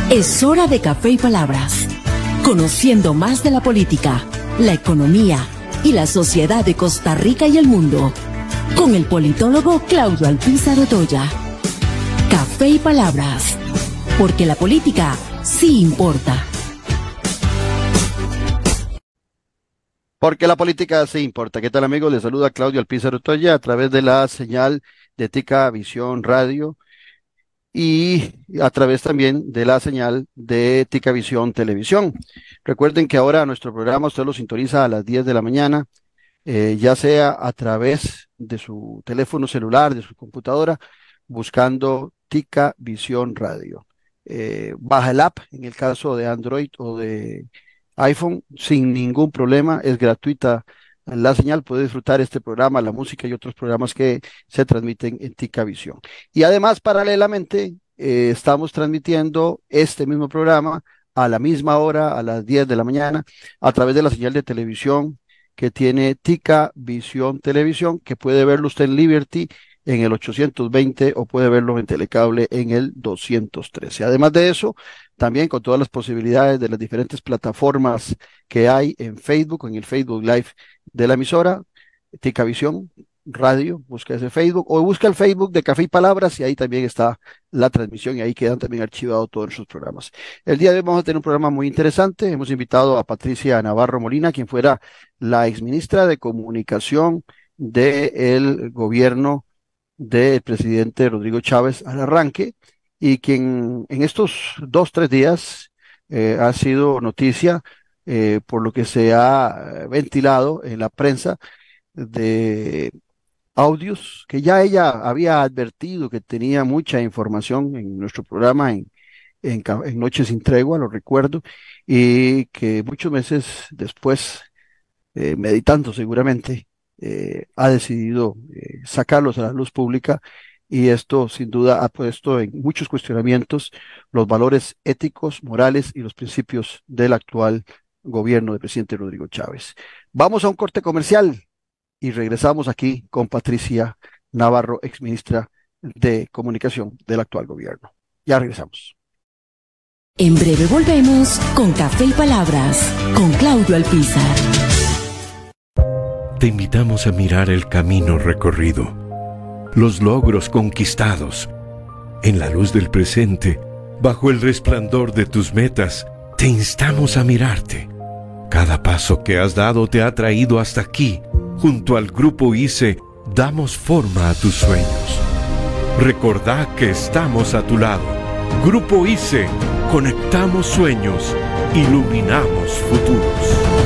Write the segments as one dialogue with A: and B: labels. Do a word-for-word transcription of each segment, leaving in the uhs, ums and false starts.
A: Es hora de Café y Palabras, conociendo más de la política, la economía y la sociedad de Costa Rica y el mundo, con el politólogo Claudio Alpizar Otoya. Café y Palabras, porque la política sí importa.
B: Porque la política sí importa. ¿Qué tal, amigos? Les saluda Claudio Alpizar Otoya a través de la señal de Tica Visión Radio y a través también de la señal de Tica Visión Televisión. Recuerden que ahora nuestro programa usted lo sintoniza a las diez de la mañana, eh, ya sea a través de su teléfono celular, de su computadora, buscando Tica Visión Radio. Eh, baja el app en el caso de Android o de iPhone sin ningún problema, es gratuita la señal, puede disfrutar este programa, la música y otros programas que se transmiten en Tica Visión. Y además, paralelamente, eh, estamos transmitiendo este mismo programa a la misma hora, a las diez de la mañana, a través de la señal de televisión que tiene Tica Visión Televisión, que puede verlo usted en Liberty en el ochocientos veinte o puede verlo en Telecable en el doscientos trece. Además de eso, también con todas las posibilidades de las diferentes plataformas que hay en Facebook, en el Facebook Live de la emisora, Tica Visión Radio, busca ese Facebook, o busca el Facebook de Café y Palabras y ahí también está la transmisión y ahí quedan también archivados todos nuestros programas. El día de hoy vamos a tener un programa muy interesante. Hemos invitado a Patricia Navarro Molina, quien fuera la exministra de Comunicación del gobierno del presidente Rodrigo Chávez al arranque, y quien en estos dos, tres días eh, ha sido noticia eh, por lo que se ha ventilado en la prensa de audios que ya ella había advertido que tenía mucha información en nuestro programa en, en, en Noche Sin Tregua, lo recuerdo, y que muchos meses después, eh, meditando seguramente, Eh, ha decidido eh, sacarlos a la luz pública, y esto sin duda ha puesto en muchos cuestionamientos los valores éticos, morales y los principios del actual gobierno del presidente Rodrigo Chávez. Vamos a un corte comercial y regresamos aquí con Patricia Navarro, exministra de Comunicación del actual gobierno. Ya regresamos.
A: En breve volvemos con Café y Palabras, con Claudio Alpizar.
C: Te invitamos a mirar el camino recorrido, los logros conquistados. En la luz del presente, bajo el resplandor de tus metas, te instamos a mirarte. Cada paso que has dado te ha traído hasta aquí. Junto al Grupo I C E, damos forma a tus sueños. Recordá que estamos a tu lado. Grupo I C E, conectamos sueños, iluminamos futuros.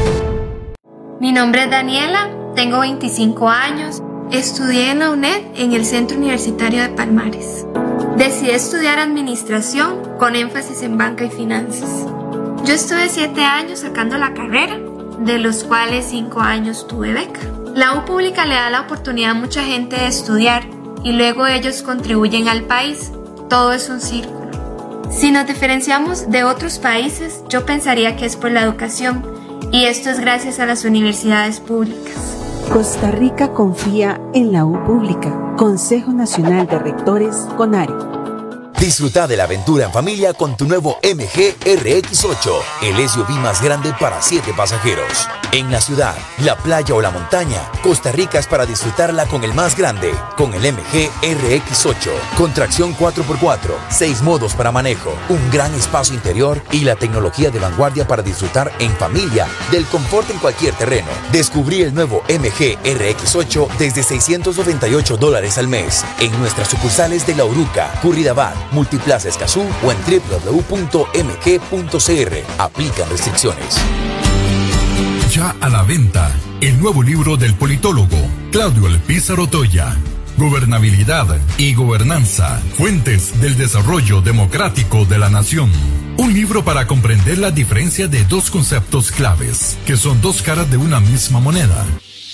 D: Mi nombre es Daniela. Tengo veinticinco años, estudié en la U N E D en el Centro Universitario de Palmares. Decidí estudiar administración con énfasis en banca y finanzas. Yo estuve siete años sacando la carrera, de los cuales cinco años tuve beca. La U pública le da la oportunidad a mucha gente de estudiar y luego ellos contribuyen al país. Todo es un círculo. Si nos diferenciamos de otros países, yo pensaría que es por la educación, y esto es gracias a las universidades públicas.
E: Costa Rica confía en la U Pública. Consejo Nacional de Rectores, CONARE.
F: Disfruta de la aventura en familia con tu nuevo M G R X ocho, el S U V más grande para siete pasajeros. En la ciudad, la playa o la montaña, Costa Rica es para disfrutarla con el más grande, con el M G R X ocho, con tracción cuatro por cuatro, seis modos para manejo, un gran espacio interior y la tecnología de vanguardia para disfrutar en familia del confort en cualquier terreno. Descubrí el nuevo M G R X ocho desde seiscientos noventa y ocho dólares al mes en nuestras sucursales de La Uruca, Curridabat, Multiplaza Escazú o en doble u doble u doble u punto m g punto c r. Aplican restricciones.
G: Ya a la venta, el nuevo libro del politólogo Claudio Alpizar Otoya. Gobernabilidad y gobernanza, fuentes del desarrollo democrático de la nación. Un libro para comprender la diferencia de dos conceptos claves, que son dos caras de una misma moneda.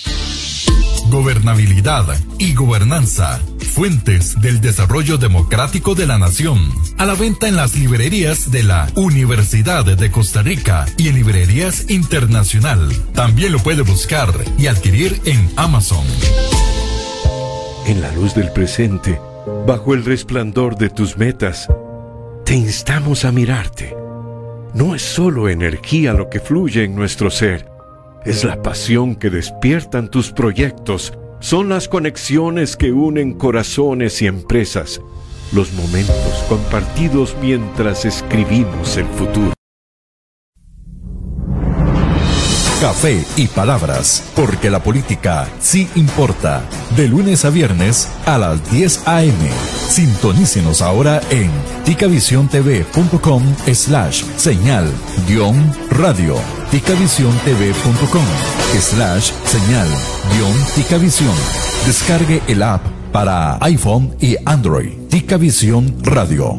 G: Gobernabilidad y gobernanza, fuentes del desarrollo democrático de la nación. A la venta en las librerías de la Universidad de Costa Rica y en librerías internacional. También lo puede buscar y adquirir en Amazon.
C: En la luz del presente, bajo el resplandor de tus metas, te instamos a mirarte. No es solo energía lo que fluye en nuestro ser, es la pasión que despiertan tus proyectos, son las conexiones que unen corazones y empresas, los momentos compartidos mientras escribimos el futuro.
G: Café y palabras, porque la política sí importa. De lunes a viernes a las diez a eme. Sintonícenos ahora en ticavisiontv.com slash señal guión radio. ticavisiontv.com slash señal guión ticavisión. Descargue el app para iPhone y Android. Ticavisión Radio.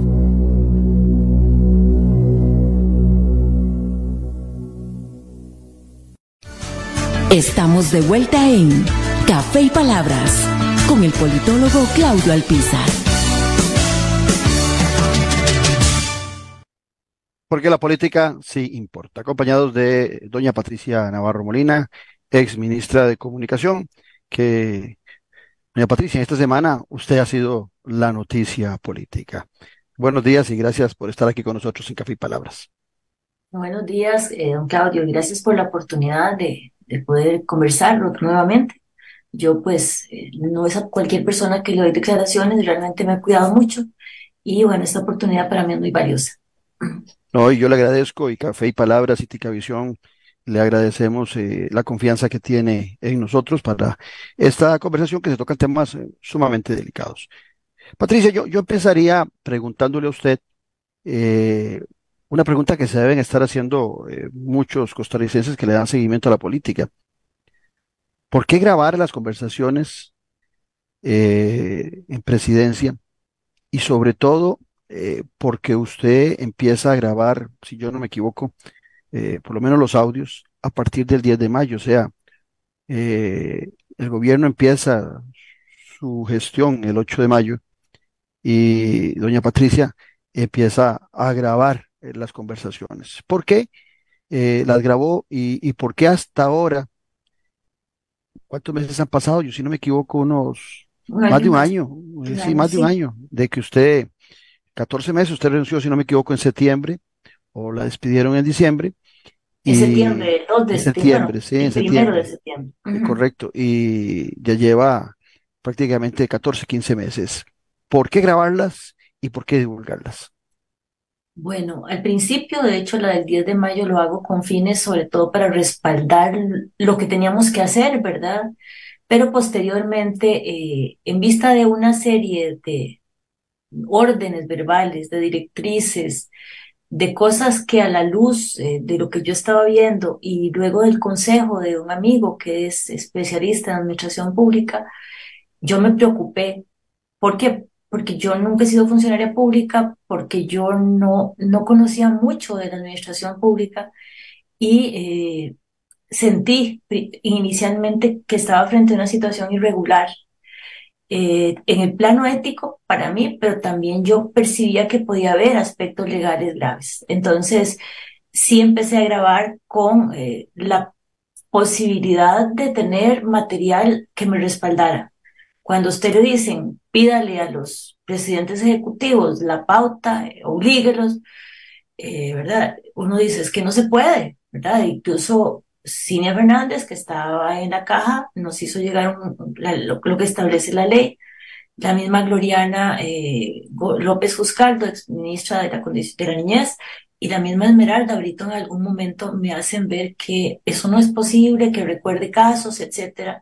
A: Estamos de vuelta en Café y Palabras con el politólogo Claudio Alpizar.
B: Porque la política sí importa. Acompañados de doña Patricia Navarro Molina, ex ministra de Comunicación, que, doña Patricia, esta semana usted ha sido la noticia política. Buenos días y gracias por estar aquí con nosotros en Café y Palabras.
H: Buenos días, eh, don Claudio, y gracias por la oportunidad de, de poder conversar nuevamente. Yo pues eh, no es a cualquier persona que le doy declaraciones, realmente me he cuidado mucho y bueno, esta oportunidad para mí es muy valiosa.
B: No, y yo le agradezco, y Café y Palabras y Ticavisión le agradecemos eh, la confianza que tiene en nosotros para esta conversación que se tocan temas eh, sumamente delicados. Patricia, yo, yo empezaría preguntándole a usted eh, una pregunta que se deben estar haciendo eh, muchos costarricenses que le dan seguimiento a la política. ¿Por qué grabar las conversaciones eh, en presidencia? Y sobre todo, eh, porque usted empieza a grabar, si yo no me equivoco, eh, por lo menos los audios, a partir del diez de mayo. O sea, eh, el gobierno empieza su gestión el ocho de mayo y doña Patricia empieza a grabar eh, las conversaciones. ¿Por qué eh, las grabó y, y por qué hasta ahora? ¿Cuántos meses han pasado? Yo, si no me equivoco, unos
H: Un
B: más
H: año
B: de un
H: más,
B: año, eh,
H: un
B: sí,
H: año,
B: más de un
H: sí.
B: año, de que usted, catorce meses, usted renunció, si no me equivoco, en septiembre, o la despidieron en diciembre,
H: En
B: y
H: septiembre, el dos de
B: en
H: septiembre, bueno,
B: septiembre, sí,
H: el
B: en
H: primero de
B: septiembre,
H: septiembre.
B: eh,
H: Ujú.
B: correcto, y ya lleva prácticamente catorce, quince meses. ¿Por qué grabarlas y por qué divulgarlas?
H: Bueno, al principio, de hecho, la del diez de mayo lo hago con fines sobre todo para respaldar lo que teníamos que hacer, ¿verdad? Pero posteriormente, eh, en vista de una serie de órdenes verbales, de directrices, de cosas que a la luz eh, de lo que yo estaba viendo y luego del consejo de un amigo que es especialista en administración pública, yo me preocupé. ¿Por qué? Porque yo nunca he sido funcionaria pública, porque yo no, no conocía mucho de la administración pública y eh, sentí pri- inicialmente que estaba frente a una situación irregular eh, en el plano ético para mí, pero también yo percibía que podía haber aspectos legales graves. Entonces, sí empecé a grabar con eh, la posibilidad de tener material que me respaldara. Cuando a usted le dicen, pídale a los presidentes ejecutivos la pauta, eh, oblíguelos, eh, ¿verdad? Uno dice, es que no se puede, ¿verdad? Incluso Cinia Fernández, que estaba en la caja, nos hizo llegar un- la- lo, lo que establece la ley. La misma Gloriana eh, Go- López Juscaldo, ex ministra de la, Condi- de la Niñez, y la misma Esmeralda, ahorita en algún momento me hacen ver que eso no es posible, que recuerde casos, etcétera.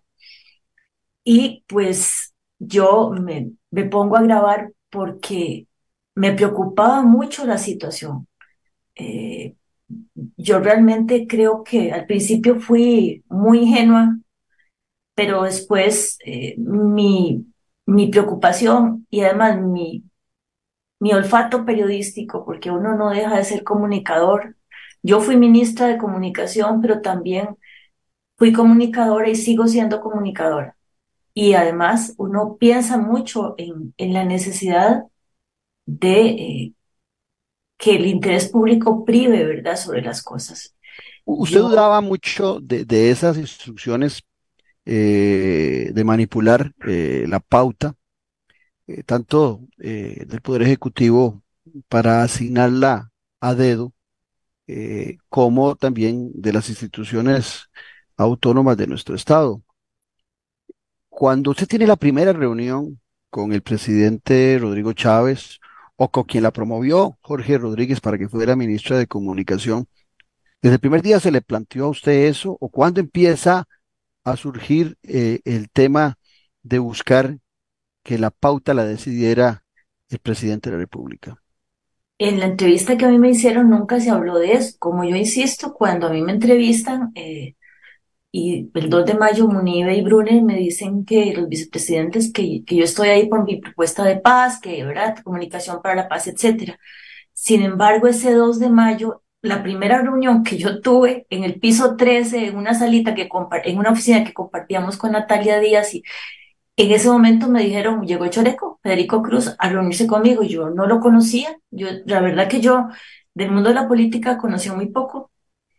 H: Y pues yo me, me pongo a grabar porque me preocupaba mucho la situación. Eh, yo realmente creo que al principio fui muy ingenua, pero después eh, mi, mi preocupación y además mi, mi olfato periodístico, porque uno no deja de ser comunicador. Yo fui ministra de comunicación, pero también fui comunicadora y sigo siendo comunicadora. Y además uno piensa mucho en, en la necesidad de eh, que el interés público prive, ¿verdad?, sobre las cosas.
B: U- Usted
H: Yo,
B: dudaba mucho de, de esas instrucciones eh, de manipular eh, la pauta, eh, tanto eh, del Poder Ejecutivo para asignarla a dedo, eh, como también de las instituciones autónomas de nuestro estado. Cuando usted tiene la primera reunión con el presidente Rodrigo Chávez o con quien la promovió, Jorge Rodríguez, para que fuera ministra de Comunicación, ¿desde el primer día se le planteó a usted eso? ¿O cuándo empieza a surgir eh, el tema de buscar que la pauta la decidiera el presidente de la República?
H: En la entrevista que a mí me hicieron nunca se habló de eso. Como yo insisto, cuando a mí me entrevistan, eh, y el dos de mayo Munive y Brunner me dicen que los vicepresidentes, que, que yo estoy ahí por mi propuesta de paz, que, ¿verdad?, comunicación para la paz, etcétera. Sin embargo, ese dos de mayo, la primera reunión que yo tuve en el piso trece, en una salita que compa- en una oficina que compartíamos con Natalia Díaz, y en ese momento me dijeron, llegó el Choreco, Federico Cruz, a reunirse conmigo. Yo no lo conocía. Yo, la verdad que yo del mundo de la política conocí muy poco.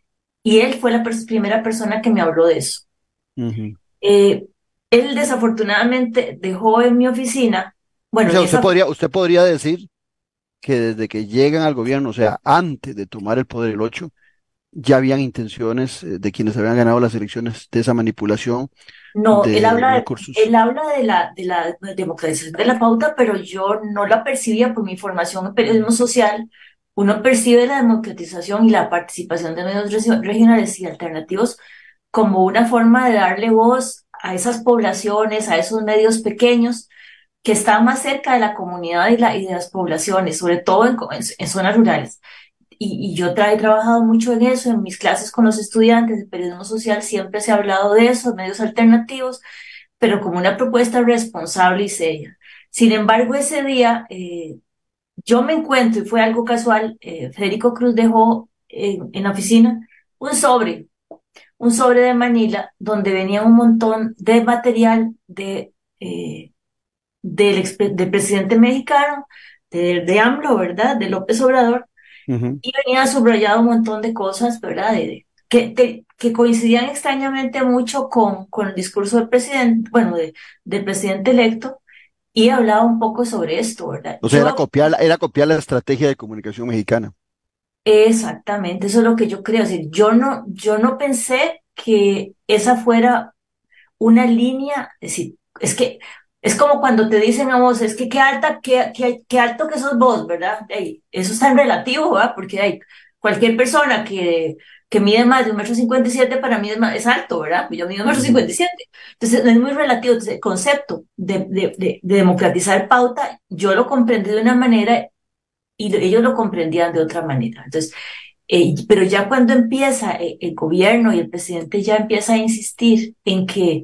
H: Y él fue la pers- primera persona que me habló de eso.
B: Ujú.
H: Eh, Él desafortunadamente dejó en mi oficina, bueno,
B: O
H: en
B: sea, usted
H: esa,
B: podría, usted podría decir que desde que llegan al gobierno, o sea, antes de tomar el poder el ocho, ya habían intenciones eh, de quienes habían ganado las elecciones de esa manipulación
H: no, él
B: de
H: habla,
B: recursos.
H: él habla de la, de la democratización de la pauta, pero yo no la percibía por mi formación en periodismo social. Uno percibe la democratización y la participación de medios regi- regionales y alternativos como una forma de darle voz a esas poblaciones, a esos medios pequeños que están más cerca de la comunidad y, la, y de las poblaciones, sobre todo en, en, en zonas rurales. Y, y yo tra- he trabajado mucho en eso, en mis clases con los estudiantes de periodismo social siempre se ha hablado de eso, medios alternativos, pero como una propuesta responsable y seria. Sin embargo, ese día eh, yo me encuentro, y fue algo casual, eh, Federico Cruz dejó en, en la oficina un sobre, un sobre de Manila, donde venía un montón de material de, eh, del, expe- del presidente mexicano, de, de AMLO, ¿verdad? De López Obrador,
B: Ujú.
H: y venía subrayado un montón de cosas, ¿verdad? De, de- que, de- que coincidían extrañamente mucho con, con el discurso del presidente, bueno, de, del presidente electo, y hablaba un poco sobre esto, ¿verdad?
B: O sea, era
H: Yo,
B: copiar, la- era copiar la estrategia de comunicación mexicana.
H: exactamente, eso es lo que yo creo. Es decir, yo no, yo no pensé que esa fuera una línea, es decir, es que es como cuando te dicen a vos, es que qué alta, qué, qué, qué alto que sos vos, ¿verdad? Ey, eso es tan relativo, ¿verdad? Porque hay cualquier persona que, que mide más de un metro cincuenta y siete para mí es, más- es alto, ¿verdad? Yo mido un metro
B: Ujú.
H: cincuenta y siete. Entonces es muy relativo. Entonces, el concepto de, de, de, de democratizar pauta, yo lo comprendí de una manera y ellos lo comprendían de otra manera. Entonces, eh, pero ya cuando empieza eh, el gobierno y el presidente ya empieza a insistir en que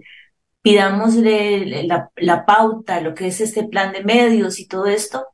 H: pidámosle la, la pauta, lo que es este plan de medios y todo esto,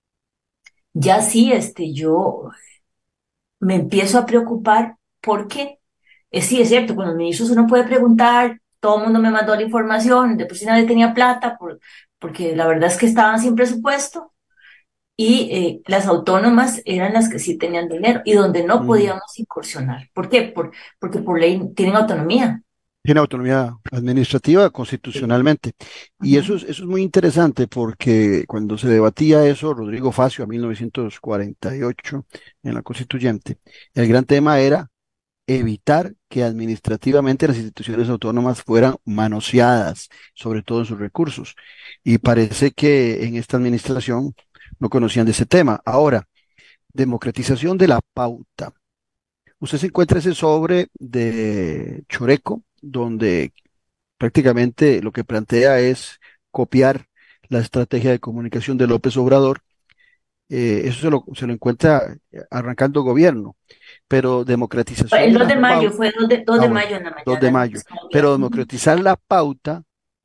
H: ya sí, este, yo me empiezo a preocupar porque, eh, sí, es cierto, con los ministros uno puede preguntar, todo el mundo me mandó la información, de por sí nadie tenía plata, por, porque la verdad es que estaban sin presupuesto, y eh, las autónomas eran las que sí tenían dinero y donde no
B: Ujú.
H: podíamos incursionar. ¿Por qué? Por, porque por ley tienen autonomía.
B: Tiene autonomía administrativa
H: Sí.
B: constitucionalmente. Y eso
H: Ujú.
B: es, eso es muy interesante porque cuando se debatía eso, Rodrigo Facio, a mil novecientos cuarenta y ocho, en la Constituyente, el gran tema era evitar que administrativamente las instituciones autónomas fueran manoseadas, sobre todo en sus recursos. Y parece que en esta administración no conocían de ese tema. Ahora, democratización de la pauta. Usted se encuentra ese sobre de Choreco, donde prácticamente lo que plantea es copiar la estrategia de comunicación de López Obrador. Eh, eso se lo, se lo encuentra eh, arrancando gobierno, pero democratización
H: El
B: de
H: dos
B: la
H: de mayo,
B: pauta,
H: fue dos de, dos
B: ah
H: de
B: bueno,
H: mayo en la
B: dos de
H: mañana.
B: mayo, pero democratizar la pauta,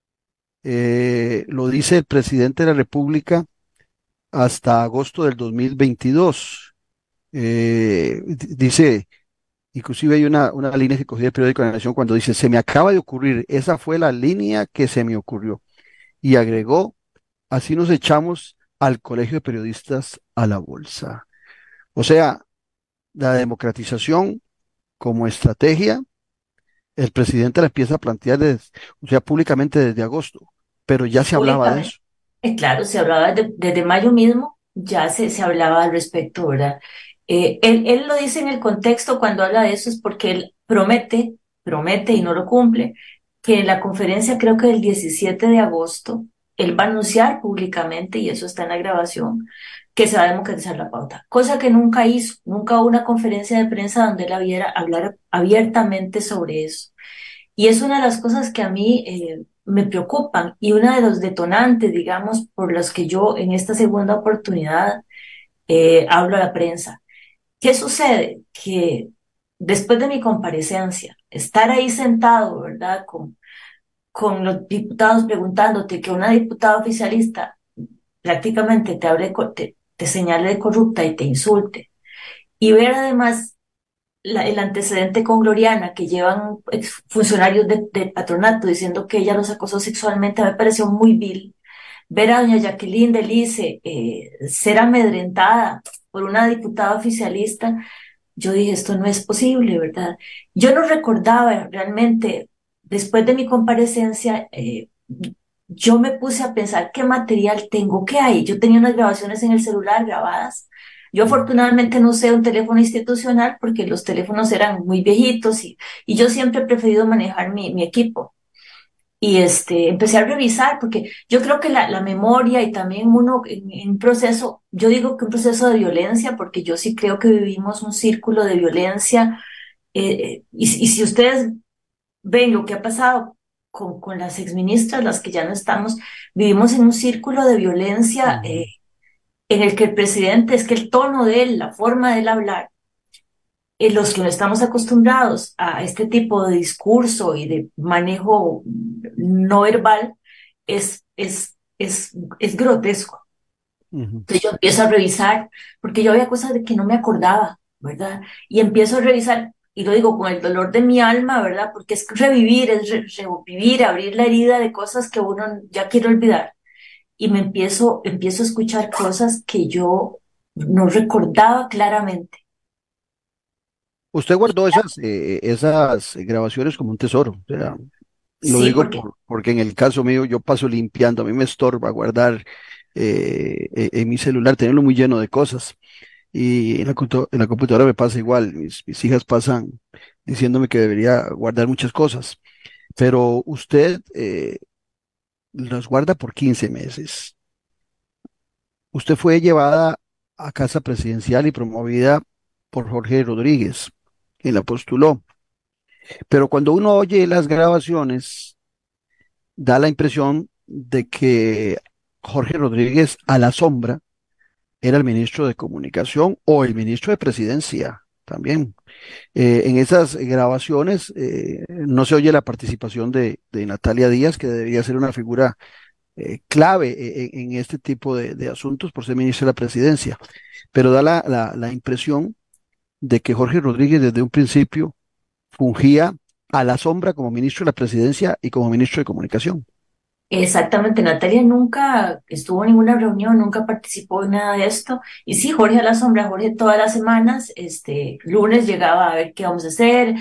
B: eh, lo dice el presidente de la República hasta agosto del dos mil veintidós. Eh, d- dice, inclusive hay una, una línea que cogí del periódico de la Nación cuando dice, se me acaba de ocurrir, esa fue la línea que se me ocurrió. Y agregó, así nos echamos al Colegio de Periodistas a la bolsa. O sea, la democratización como estrategia, el presidente la empieza a plantear desde, o sea, públicamente desde agosto, pero ya se hablaba de
H: Públicamente.
B: eso.
H: Eh, claro, se hablaba de- desde mayo mismo, ya se, se hablaba al respecto, ¿verdad? Eh, él, él lo dice en el contexto cuando habla de eso, es porque él promete, promete y no lo cumple, que en la conferencia, creo que del diecisiete de agosto, él va a anunciar públicamente, y eso está en la grabación, que se va a democratizar la pauta, cosa que nunca hizo, nunca hubo una conferencia de prensa donde él hubiera hablar abiertamente sobre eso. Y es una de las cosas que a mí eh, me preocupan, y uno de los detonantes, digamos, por los que yo en esta segunda oportunidad eh, hablo a la prensa. ¿Qué sucede? Que después de mi comparecencia, estar ahí sentado, ¿verdad? Con, con los diputados preguntándote, que una diputada oficialista prácticamente te hable, te, te señale de corrupta y te insulte, y ver además la, el antecedente con Gloriana, que llevan funcionarios de, de patronato diciendo que ella los acosó sexualmente, me pareció muy vil. Ver a doña Jacqueline Delice eh, ser amedrentada por una diputada oficialista, yo dije, esto no es posible, ¿verdad? Yo no recordaba realmente, después de mi comparecencia, eh, yo me puse a pensar qué material tengo, qué hay. Yo tenía unas grabaciones en el celular grabadas. Yo afortunadamente no usé un teléfono institucional porque los teléfonos eran muy viejitos, y, y yo siempre he preferido manejar mi, mi equipo. Y este, empecé a revisar, porque yo creo que la, la memoria, y también uno en, en un proceso, yo digo que un proceso de violencia, porque yo sí creo que vivimos un círculo de violencia, eh, y, y si ustedes ven lo que ha pasado con, con las exministras, las que ya no estamos, vivimos en un círculo de violencia eh, en el que el presidente, es que el tono de él, la forma de él hablar, eh, los que no estamos acostumbrados a este tipo de discurso y de manejo no verbal, es, es, es, es grotesco. Uh-huh. Entonces yo empiezo a revisar, porque yo había cosas de que no me acordaba, ¿verdad? Y empiezo a revisar, y lo digo con el dolor de mi alma, ¿verdad? Porque es revivir, es re- revivir, abrir la herida de cosas que uno ya quiere olvidar. Y me empiezo, empiezo a escuchar cosas que yo no recordaba claramente.
B: Usted guardó esas, eh, esas grabaciones como un tesoro. O sea, lo
H: Sí,
B: digo
H: porque
B: por- porque en el caso mío yo paso limpiando, a mí me estorba guardar eh, eh, en mi celular, tenerlo muy lleno de cosas. Y en la, compu- en la computadora me pasa igual, mis, mis hijas pasan diciéndome que debería guardar muchas cosas, pero usted eh, las guarda por quince meses. Usted fue llevada a casa presidencial y promovida por Jorge Rodríguez, quien la postuló. Pero cuando uno oye las grabaciones, da la impresión de que Jorge Rodríguez a la sombra era el ministro de Comunicación o el ministro de Presidencia también. Eh, en esas grabaciones eh, no se oye la participación de, de Natalia Díaz, que debería ser una figura eh, clave en, en este tipo de, de asuntos por ser ministro de la Presidencia, pero da la, la, la impresión de que Jorge Rodríguez desde un principio fungía a la sombra como ministro de la Presidencia y como ministro de Comunicación.
H: exactamente, Natalia nunca estuvo en ninguna reunión, nunca participó en nada de esto. Y sí, Jorge a la sombra, Jorge todas las semanas, este, lunes llegaba a ver qué vamos a hacer.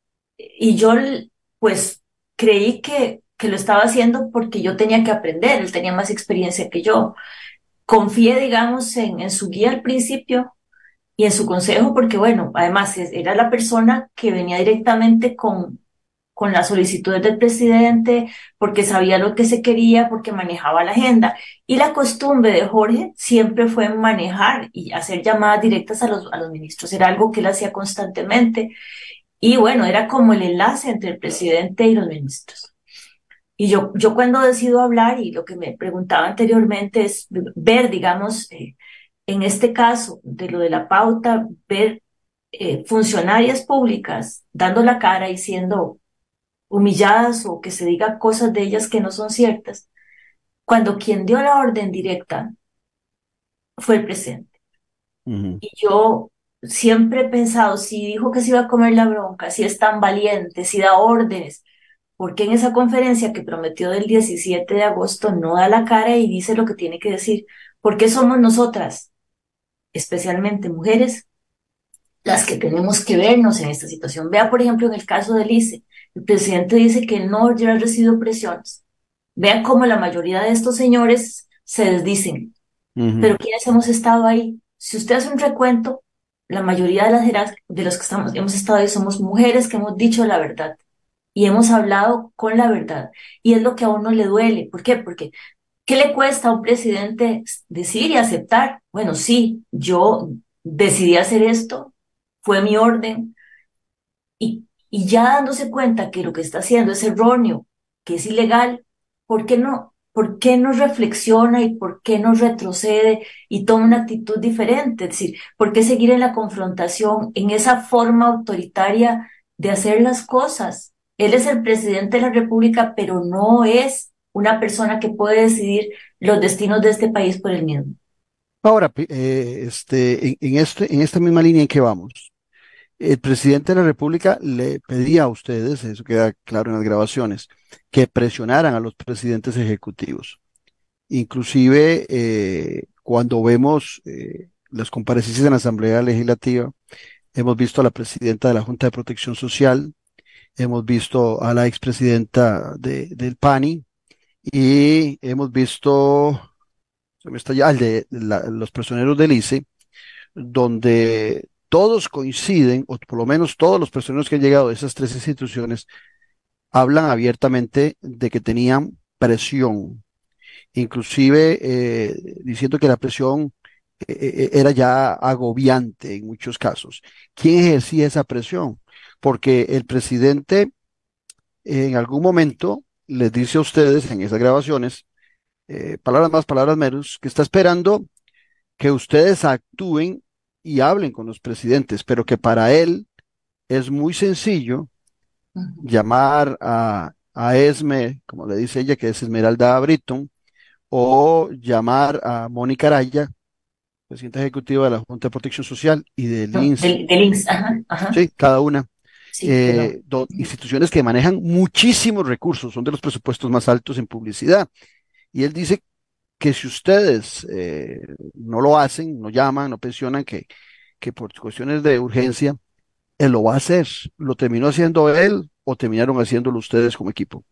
H: Y yo, pues, creí que, que lo estaba haciendo porque yo tenía que aprender, él tenía más experiencia que yo. Confié, digamos, en, en su guía al principio y en su consejo, porque, bueno, además es- era la persona que venía directamente con con las solicitudes del presidente, porque sabía lo que se quería, porque manejaba la agenda. Y la costumbre de Jorge siempre fue manejar y hacer llamadas directas a los, a los ministros. Era algo que él hacía constantemente. Y bueno, era como el enlace entre el presidente y los ministros. Y yo, yo cuando decido hablar, y lo que me preguntaba anteriormente es ver, digamos, eh, en este caso de lo de la pauta, ver eh, funcionarias públicas dando la cara y siendo humilladas, o que se diga cosas de ellas que no son ciertas, cuando quien dio la orden directa fue el presidente.
B: Uh-huh.
H: Y yo siempre he pensado, si dijo que se iba a comer la bronca, si es tan valiente, si da órdenes, ¿por qué en esa conferencia que prometió del diecisiete de agosto no da la cara y dice lo que tiene que decir? ¿Por qué somos nosotras, especialmente mujeres, las que tenemos que vernos en esta situación? Vea, por ejemplo, en el caso de Lice, el presidente dice que él no ya ha recibido presiones. Vean cómo la mayoría de estos señores se desdicen. pero
B: Ujú.
H: ¿quiénes hemos estado ahí? Si usted hace un recuento, la mayoría de las jeras- de los que estamos, hemos estado ahí somos mujeres que hemos dicho la verdad y hemos hablado con la verdad. Y es lo que a uno le duele. ¿Por qué? Porque ¿qué le cuesta a un presidente decir y aceptar? Bueno, sí, yo decidí hacer esto, fue mi orden, y, y ya dándose cuenta que lo que está haciendo es erróneo, que es ilegal, ¿por qué no? ¿Por qué no reflexiona y por qué no retrocede y toma una actitud diferente? Es decir, ¿por qué seguir en la confrontación, en esa forma autoritaria de hacer las cosas? Él es el presidente de la República, pero no es una persona que puede decidir los destinos de este país por él mismo.
B: Ahora, pi- eh, este, en, en este, en esta misma línea en que vamos, el presidente de la República le pedía a ustedes, eso queda claro en las grabaciones, que presionaran a los presidentes ejecutivos. Inclusive, eh, cuando vemos eh, las comparecencias en la Asamblea Legislativa, hemos visto a la presidenta de la Junta de Protección Social, hemos visto a la expresidenta de, del PANI y hemos visto, se me está ya, al de la- los personeros del I C E, donde todos coinciden, o por lo menos todos los personeros que han llegado de esas tres instituciones, hablan abiertamente de que tenían presión, inclusive eh, diciendo que la presión eh, eh, era ya agobiante en muchos casos. ¿Quién ejercía esa presión? Porque el presidente eh, en algún momento les dice a ustedes en esas grabaciones, eh, palabras más, palabras menos, que está esperando que ustedes actúen y hablen con los presidentes, pero que para él es muy sencillo
H: Ujú.
B: llamar a, a Esme, como le dice ella, que es Esmeralda Britton, o llamar a Mónica Araya, presidenta ejecutiva de la Junta de Protección Social y del
H: No,
B: I N S S,
H: del, del I N S S, ajá, ajá,
B: sí, cada una,
H: sí, perdón.
B: eh, do- instituciones que manejan muchísimos recursos, son de los presupuestos más altos en publicidad. Y él dice que si ustedes eh, no lo hacen, no llaman, no pensionan, que, que por cuestiones de urgencia, él lo va a hacer. ¿Lo terminó haciendo él o terminaron haciéndolo ustedes como equipo?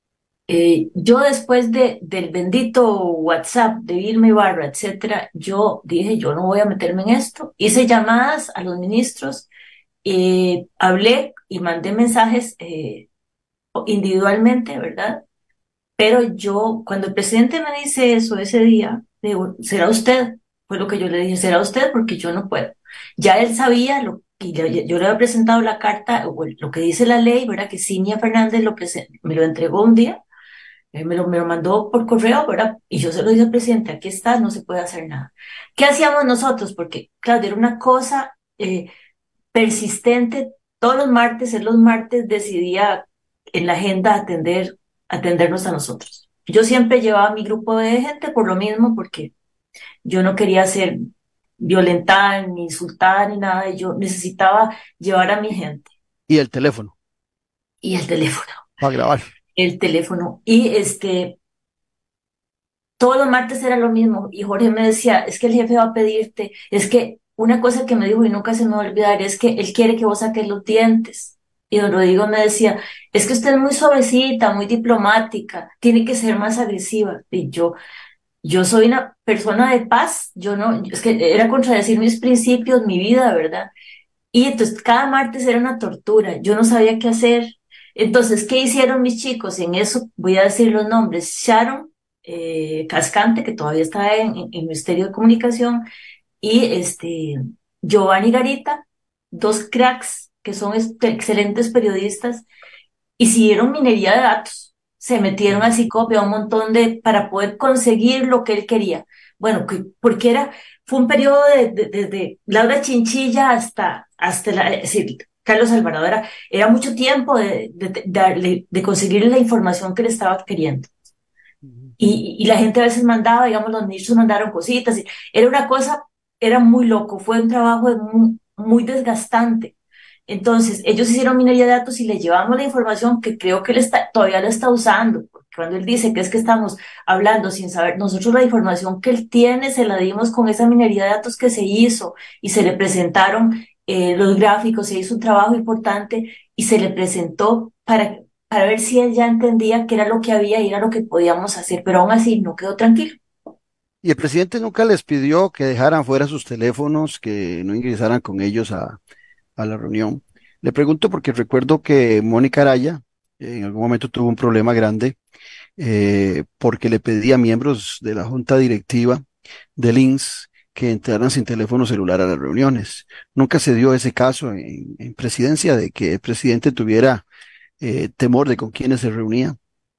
H: Eh, yo después de, del bendito WhatsApp de Vilma Ibarra, etcétera, yo dije, yo no voy a meterme en esto. Hice llamadas a los ministros, eh, hablé y mandé mensajes eh, individualmente, ¿verdad? Pero yo, cuando el presidente me dice eso ese día, le digo, será usted, fue lo que yo le dije, será usted porque yo no puedo. Ya él sabía lo y yo, yo le había presentado la carta, o lo que dice la ley, ¿verdad? Que Cinia Fernández lo presen- me lo entregó un día, eh, me lo, me lo mandó por correo, ¿verdad? Y yo se lo dije al presidente, aquí está, no se puede hacer nada. ¿Qué hacíamos nosotros? Porque, claro, era una cosa eh, persistente. Todos los martes, él los martes decidía en la agenda atender, atendernos a nosotros. Yo siempre llevaba a mi grupo de gente por lo mismo, porque yo no quería ser violentada, ni insultada, ni nada, y yo necesitaba llevar a mi gente.
B: Y el teléfono,
H: Y el teléfono,
B: para grabar.
H: el teléfono. Y este, todos los martes era lo mismo. Y Jorge me decía, es que el jefe va a pedirte, es que una cosa que me dijo y nunca se me va a olvidar es que él quiere que vos saques los dientes. Y don Rodrigo me decía, es que usted es muy suavecita, muy diplomática, tiene que ser más agresiva. Y yo, yo soy una persona de paz, yo no, es que era contradecir mis principios, mi vida, ¿verdad? Y entonces cada martes era una tortura, yo no sabía qué hacer. Entonces, ¿qué hicieron mis chicos? En eso voy a decir los nombres. Sharon eh, Cascante, que todavía está en, en, en el Ministerio de Comunicación, y este, Giovanni Garita, dos cracks que son este, excelentes periodistas, hicieron minería de datos, se metieron a Cicopia un montón de, para poder conseguir lo que él quería. Bueno, que, porque era, fue un periodo de, de, de, de Laura Chinchilla hasta, hasta la, es decir, Carlos Alvarado, era, era mucho tiempo de, de, de, darle, de conseguir la información que le estaba queriendo. Y, y la gente a veces mandaba, digamos, los ministros mandaron cositas, y era una cosa, era muy loco, fue un trabajo de muy, muy desgastante. Entonces, ellos hicieron minería de datos y le llevamos la información que creo que él está, todavía la está usando, porque cuando él dice que es que estamos hablando sin saber, nosotros la información que él tiene se la dimos con esa minería de datos que se hizo y se le presentaron eh, los gráficos, se hizo un trabajo importante y se le presentó para, para ver si él ya entendía qué era lo que había y era lo que podíamos hacer, pero aún así no quedó tranquilo.
B: Y el presidente nunca les pidió que dejaran fuera sus teléfonos, que no ingresaran con ellos a, a la reunión. Le pregunto porque recuerdo que Mónica Araya eh, en algún momento tuvo un problema grande eh, porque le pedía a miembros de la junta directiva del I N S S que entraran sin teléfono celular a las reuniones. Nunca se dio ese caso en, en presidencia de que el presidente tuviera eh, temor de con quiénes se reunía.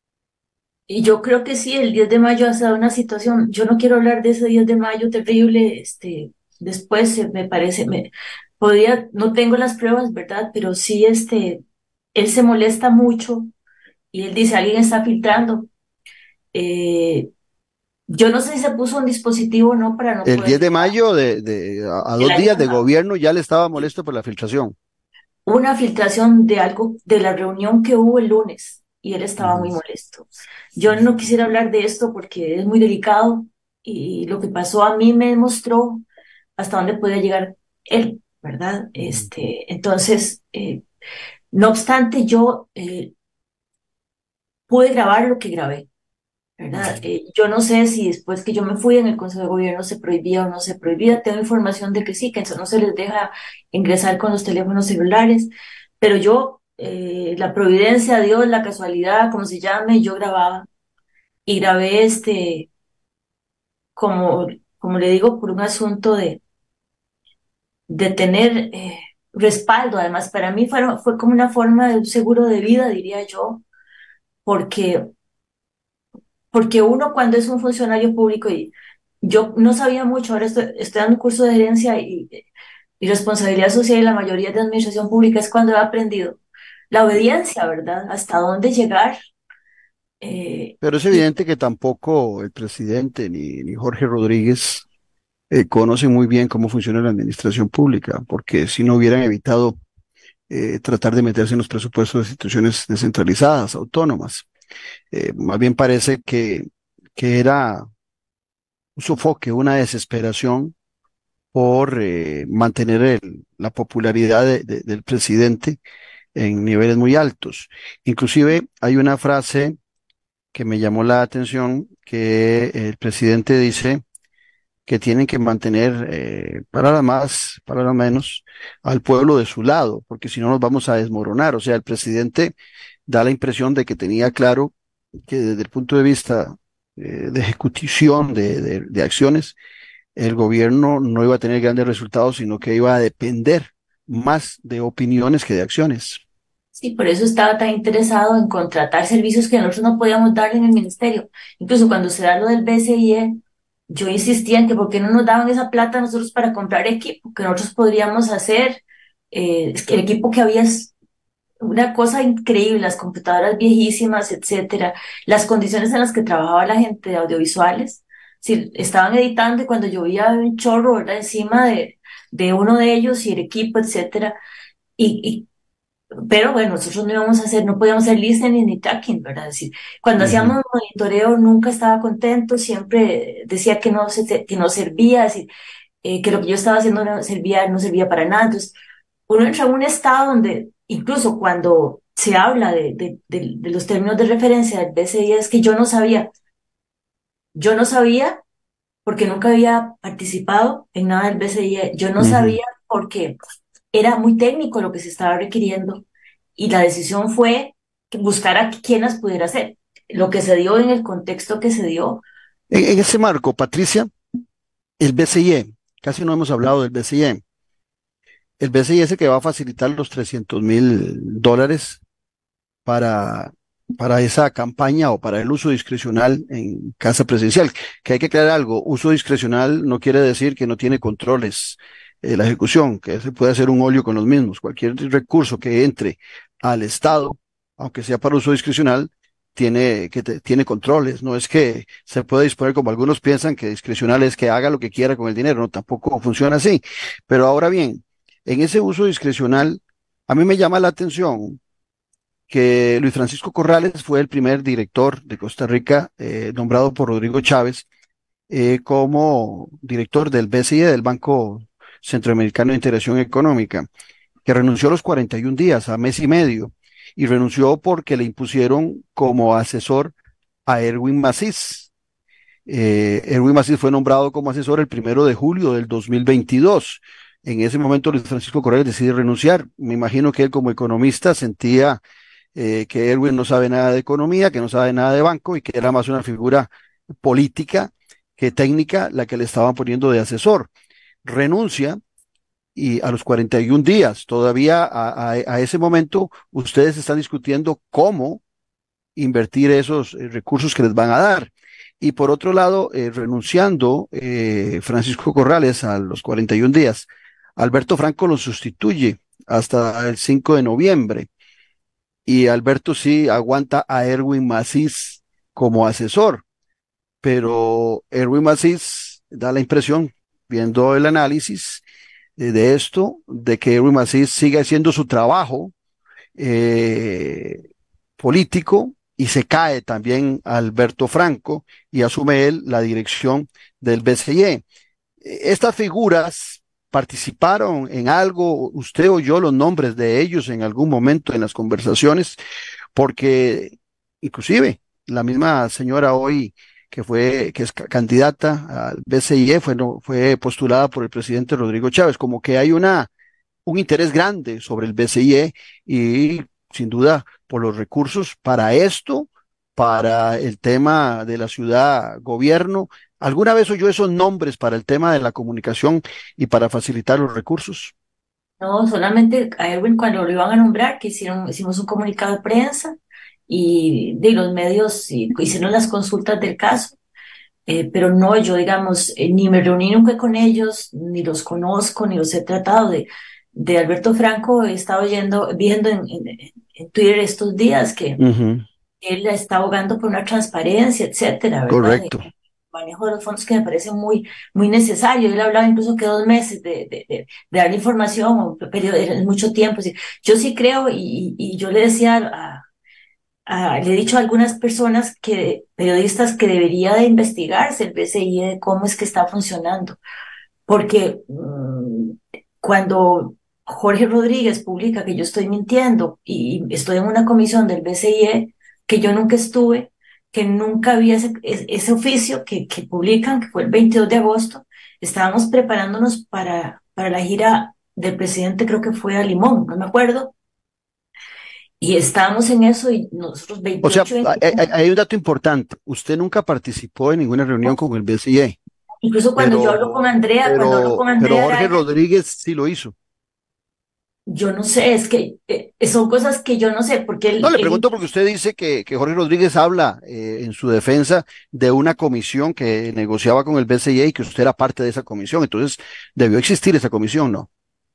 H: Y yo creo que sí, el diez de mayo ha sido una situación, yo no quiero hablar de ese diez de mayo terrible, este, después eh, me parece, me podía, no tengo las pruebas, ¿verdad? Pero sí, este, él se molesta mucho y él dice, alguien está filtrando. Eh, yo no sé si se puso un dispositivo o no para no
B: El diez
H: poder
B: de mayo, de, de, a, a
H: el
B: dos
H: año
B: días de
H: pasado.
B: gobierno, ya le estaba molesto por la filtración.
H: Una filtración de algo, de la reunión que hubo el lunes, y él estaba
B: Ujú.
H: muy molesto. Yo no quisiera hablar de esto porque es muy delicado, y lo que pasó a mí me mostró hasta dónde podía llegar él, ¿verdad?
B: Ujú.
H: Este, entonces, eh, no obstante, yo eh, pude grabar lo que grabé, ¿verdad?
B: Ujú.
H: Eh, yo no sé si después que yo me fui en el Consejo de Gobierno se prohibía o no se prohibía. Tengo información de que sí, que eso no se les deja ingresar con los teléfonos celulares, pero yo, eh, la providencia, Dios, la casualidad, como se llame, yo grababa y grabé este, como, como le digo, por un asunto de, de tener eh, respaldo. Además, para mí fue, fue como una forma de un seguro de vida, diría yo, porque porque uno cuando es un funcionario público, y yo no sabía mucho, ahora estoy, estoy dando un curso de gerencia y, y responsabilidad social, y la mayoría de administración pública es cuando he aprendido la obediencia, ¿verdad? Hasta dónde llegar. eh,
B: Pero es
H: y
B: evidente que tampoco el presidente ni, ni Jorge Rodríguez eh, conocen muy bien cómo funciona la administración pública, porque si no hubieran evitado eh, tratar de meterse en los presupuestos de instituciones descentralizadas, autónomas. Eh, más bien parece que, que era un sofoque, una desesperación por eh, mantener el- la popularidad de- de- del presidente en niveles muy altos. Inclusive hay una frase que me llamó la atención, que el presidente dice que tienen que mantener, eh, para la más, para la menos, al pueblo de su lado, porque si no nos vamos a desmoronar. O sea, el presidente da la impresión de que tenía claro que desde el punto de vista eh, de ejecución de, de- de acciones, el gobierno no iba a tener grandes resultados, sino que iba a depender más de opiniones que de acciones.
H: sí, por eso estaba tan interesado en contratar servicios que nosotros no podíamos darle en el ministerio. Incluso cuando se da lo del B C I E, yo insistía en que por qué no nos daban esa plata a nosotros para comprar equipo, que nosotros podríamos hacer. Eh, es que el equipo que había es una cosa increíble, las computadoras viejísimas, etcétera, las condiciones en las que trabajaba la gente de audiovisuales. Si estaban editando y cuando llovía un chorro, ¿verdad? Encima de, de uno de ellos y el equipo, etcétera. Y, pero bueno, nosotros no íbamos a hacer, no podíamos hacer listening ni tracking, ¿verdad? Es decir, cuando
B: Ujú.
H: hacíamos monitoreo nunca estaba contento, siempre decía que no, se, que no servía, es decir, eh, que lo que yo estaba haciendo no servía, no servía para nada. Entonces, uno entra en un estado donde incluso cuando se habla de, de, de, de los términos de referencia del B C I, es que yo no sabía, yo no sabía porque nunca había participado en nada del B C I, yo no
B: Ujú.
H: sabía porque era muy técnico lo que se estaba requiriendo y la decisión fue que buscar a quien las pudiera hacer. Lo que se dio en el contexto que se dio.
B: En, en ese marco, Patricia, el B C I E, casi no hemos hablado del B C I E. El B C I es el que va a facilitar los trescientos mil dólares para, para esa campaña o para el uso discrecional en casa presidencial. Que hay que aclarar algo, uso discrecional no quiere decir que no tiene controles eh, la ejecución, que se puede hacer un óleo con los mismos. Cualquier recurso que entre al Estado, aunque sea para uso discrecional, tiene, que te- tiene controles. No es que se puede disponer como algunos piensan que discrecional es que haga lo que quiera con el dinero. No, tampoco funciona así. Pero ahora bien, en ese uso discrecional, a mí me llama la atención que Luis Francisco Corrales fue el primer director de Costa Rica, eh, nombrado por Rodrigo Chávez, eh, como director del B C I E, del Banco Centroamericano de Integración Económica, que renunció a los cuarenta y un días, a mes y medio, y renunció porque le impusieron como asesor a Erwin Macís. Eh, Erwin Macís fue nombrado como asesor el primero de julio del dos mil veintidós. En ese momento Luis Francisco Correa decide renunciar. Me imagino que él como economista sentía eh, que Erwin no sabe nada de economía, que no sabe nada de banco y que era más una figura política que técnica la que le estaban poniendo de asesor. Renuncia y a los cuarenta y un días, todavía a, a, a ese momento, ustedes están discutiendo cómo invertir esos eh, recursos que les van a dar. Y por otro lado, eh, renunciando eh, Francisco Corrales a los cuarenta y un días, Alberto Franco lo sustituye hasta el cinco de noviembre. Y Alberto sí aguanta a Erwin Macís como asesor, pero Erwin Macís da la impresión, viendo el análisis eh, de esto, de que Erwin Macís sigue haciendo su trabajo eh, político y se cae también Alberto Franco y asume él la dirección del B C E. Estas figuras participaron en algo, usted oyó los nombres de ellos en algún momento en las conversaciones, porque inclusive la misma señora hoy que fue, que es candidata al B C E, fue, no, fue postulada por el presidente Rodrigo Chávez, como que hay una, un interés grande sobre el B C E y sin duda por los recursos para esto, para el tema de la ciudad gobierno. ¿Alguna vez oyó esos nombres para el tema de la comunicación y para facilitar los recursos?
H: No, solamente a Erwin cuando lo iban a nombrar, que hicieron, hicimos un comunicado de prensa y de los medios y, hicieron las consultas del caso, eh, pero no, yo digamos, eh, ni me reuní nunca con ellos, ni los conozco, ni los he tratado. De, de Alberto Franco he estado oyendo, viendo en, en, en Twitter estos días que uh-huh. él está abogando por una transparencia, etcétera, ¿verdad?
B: Correcto.
H: De, manejo de los fondos que me parece muy, muy necesario. Él hablaba incluso que dos meses de, de, de, de dar información, o periodo, es mucho tiempo. Yo sí creo, y, y yo le decía, a, a, le he dicho a algunas personas, que periodistas, que debería de investigarse el B C I de cómo es que está funcionando. Porque mmm, cuando Jorge Rodríguez publica que yo estoy mintiendo y estoy en una comisión del B C I, que yo nunca estuve, que nunca vi ese, ese oficio que, que publican, que fue el veintidós de agosto, estábamos preparándonos para, para la gira del presidente, creo que fue a Limón, no me acuerdo, y estábamos en eso y nosotros veintiocho...
B: O sea, hay, hay un dato importante, usted nunca participó en ninguna reunión con el B C I.
H: Incluso cuando pero, yo hablo con Andrea,
B: pero,
H: cuando hablo con Andrea...
B: Pero Jorge
H: Araya,
B: Rodríguez sí lo hizo.
H: Yo no sé, es que eh, son cosas que yo no sé, porque él...
B: No, le
H: él,
B: pregunto porque usted dice que, que Jorge Rodríguez habla eh, en su defensa de una comisión que negociaba con el B C I y que usted era parte de esa comisión, entonces debió existir esa comisión, ¿no?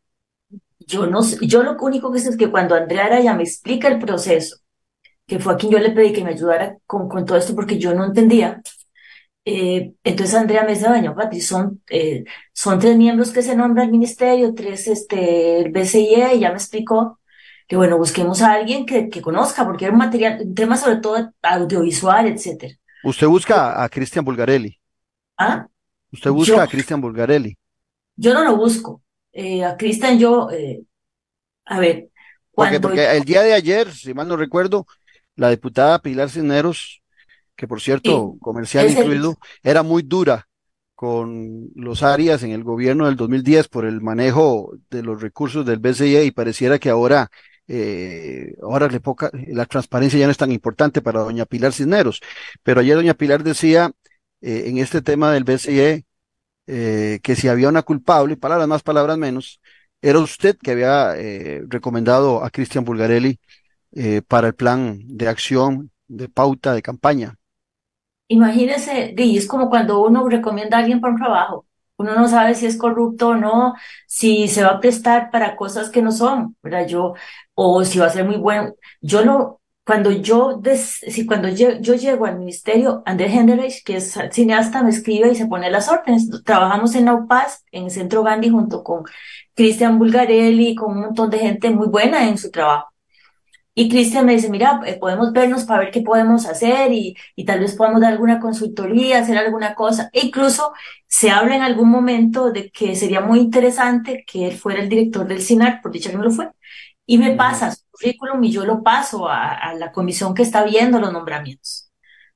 H: Yo no sé, yo lo único que sé es que cuando Andrea Araya me explica el proceso, que fue a quien yo le pedí que me ayudara con, con todo esto porque yo no entendía, Eh, entonces Andrea me dice, doña Patri, son, eh, son tres miembros que se nombra el ministerio, tres este, el B C I E, y ya me explicó que bueno, busquemos a alguien que, que conozca, porque era un material, un tema sobre todo audiovisual, etcétera.
B: Usted busca a Cristian Bulgarelli.
H: ¿Ah?
B: Usted busca
H: yo,
B: a Cristian Bulgarelli.
H: Yo no lo busco. Eh, a Cristian yo, eh, a ver,
B: cuando... Porque, porque el día de ayer, si mal no recuerdo, la diputada Pilar Cisneros, que por cierto, sí, comercial incluido, el... era muy dura con los Arias en el gobierno del dos mil diez por el manejo de los recursos del B C I y pareciera que ahora, eh, ahora le poca, la transparencia ya no es tan importante para doña Pilar Cisneros. Pero ayer doña Pilar decía eh, en este tema del B C I eh, que si había una culpable, palabras más, palabras menos, era usted que había eh, recomendado a Cristian Bulgarelli eh, para el plan de acción, de pauta, de campaña.
H: Imagínese, y es como cuando uno recomienda a alguien para un trabajo, uno no sabe si es corrupto o no, si se va a prestar para cosas que no son, ¿verdad? Yo, o si va a ser muy bueno. Yo no, cuando yo, des, si cuando yo, yo llego al ministerio, Andrés Henderich, que es cineasta, me escribe y se pone las órdenes. Trabajamos en la U P A S, en el Centro Gandhi, junto con Cristian Bulgarelli, con un montón de gente muy buena en su trabajo. Y Cristian me dice, mira, eh, podemos vernos para ver qué podemos hacer y, y tal vez podamos dar alguna consultoría, hacer alguna cosa. E incluso se habla en algún momento de que sería muy interesante que él fuera el director del SINAC, por dicha que no lo fue. Y me pasa su currículum y yo lo paso a, a la comisión que está viendo los nombramientos.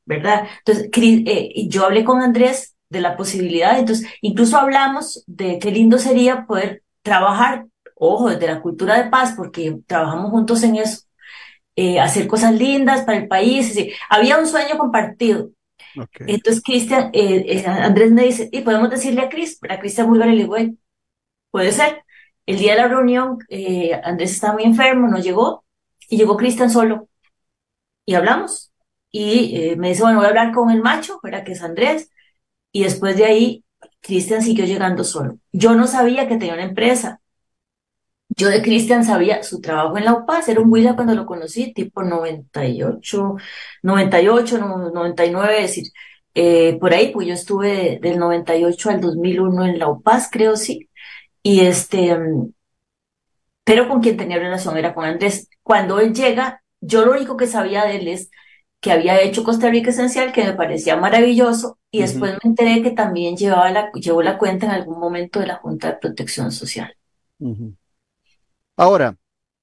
H: ¿verdad? Entonces, Cris- eh, y yo hablé con Andrés de la posibilidad, entonces, incluso hablamos de qué lindo sería poder trabajar, ojo, desde la cultura de paz, porque trabajamos juntos en eso, eh, hacer cosas lindas para el país, es decir, había un sueño compartido.
B: Ok.
H: Entonces, Cristian, eh, eh, Andrés me dice, y podemos decirle a Cris, a Cristian Bulgar, y le digo, "Ey, puede ser". El día de la reunión, eh, Andrés estaba muy enfermo, no llegó, y llegó Cristian solo, y hablamos. Y eh, me dice, bueno, voy a hablar con el macho, ¿verdad? Que es Andrés, y después de ahí, Cristian siguió llegando solo. Yo no sabía que tenía una empresa. Yo de Cristian sabía su trabajo en la U P A S, era un Huila cuando lo conocí, tipo noventa y ocho, noventa y ocho, no- noventa y nueve, es decir, eh, por ahí, pues yo estuve de- del noventa y ocho al dos mil uno en la U P A S, creo, sí. Y este, mm, pero con quien tenía relación era con Andrés. Cuando él llega, yo lo único que sabía de él es que había hecho Costa Rica Esencial, que me parecía maravilloso, y
B: Ujú,
H: después me enteré que también llevaba la, llevó la cuenta en algún momento de la Junta de Protección Social.
B: ujú. Ahora,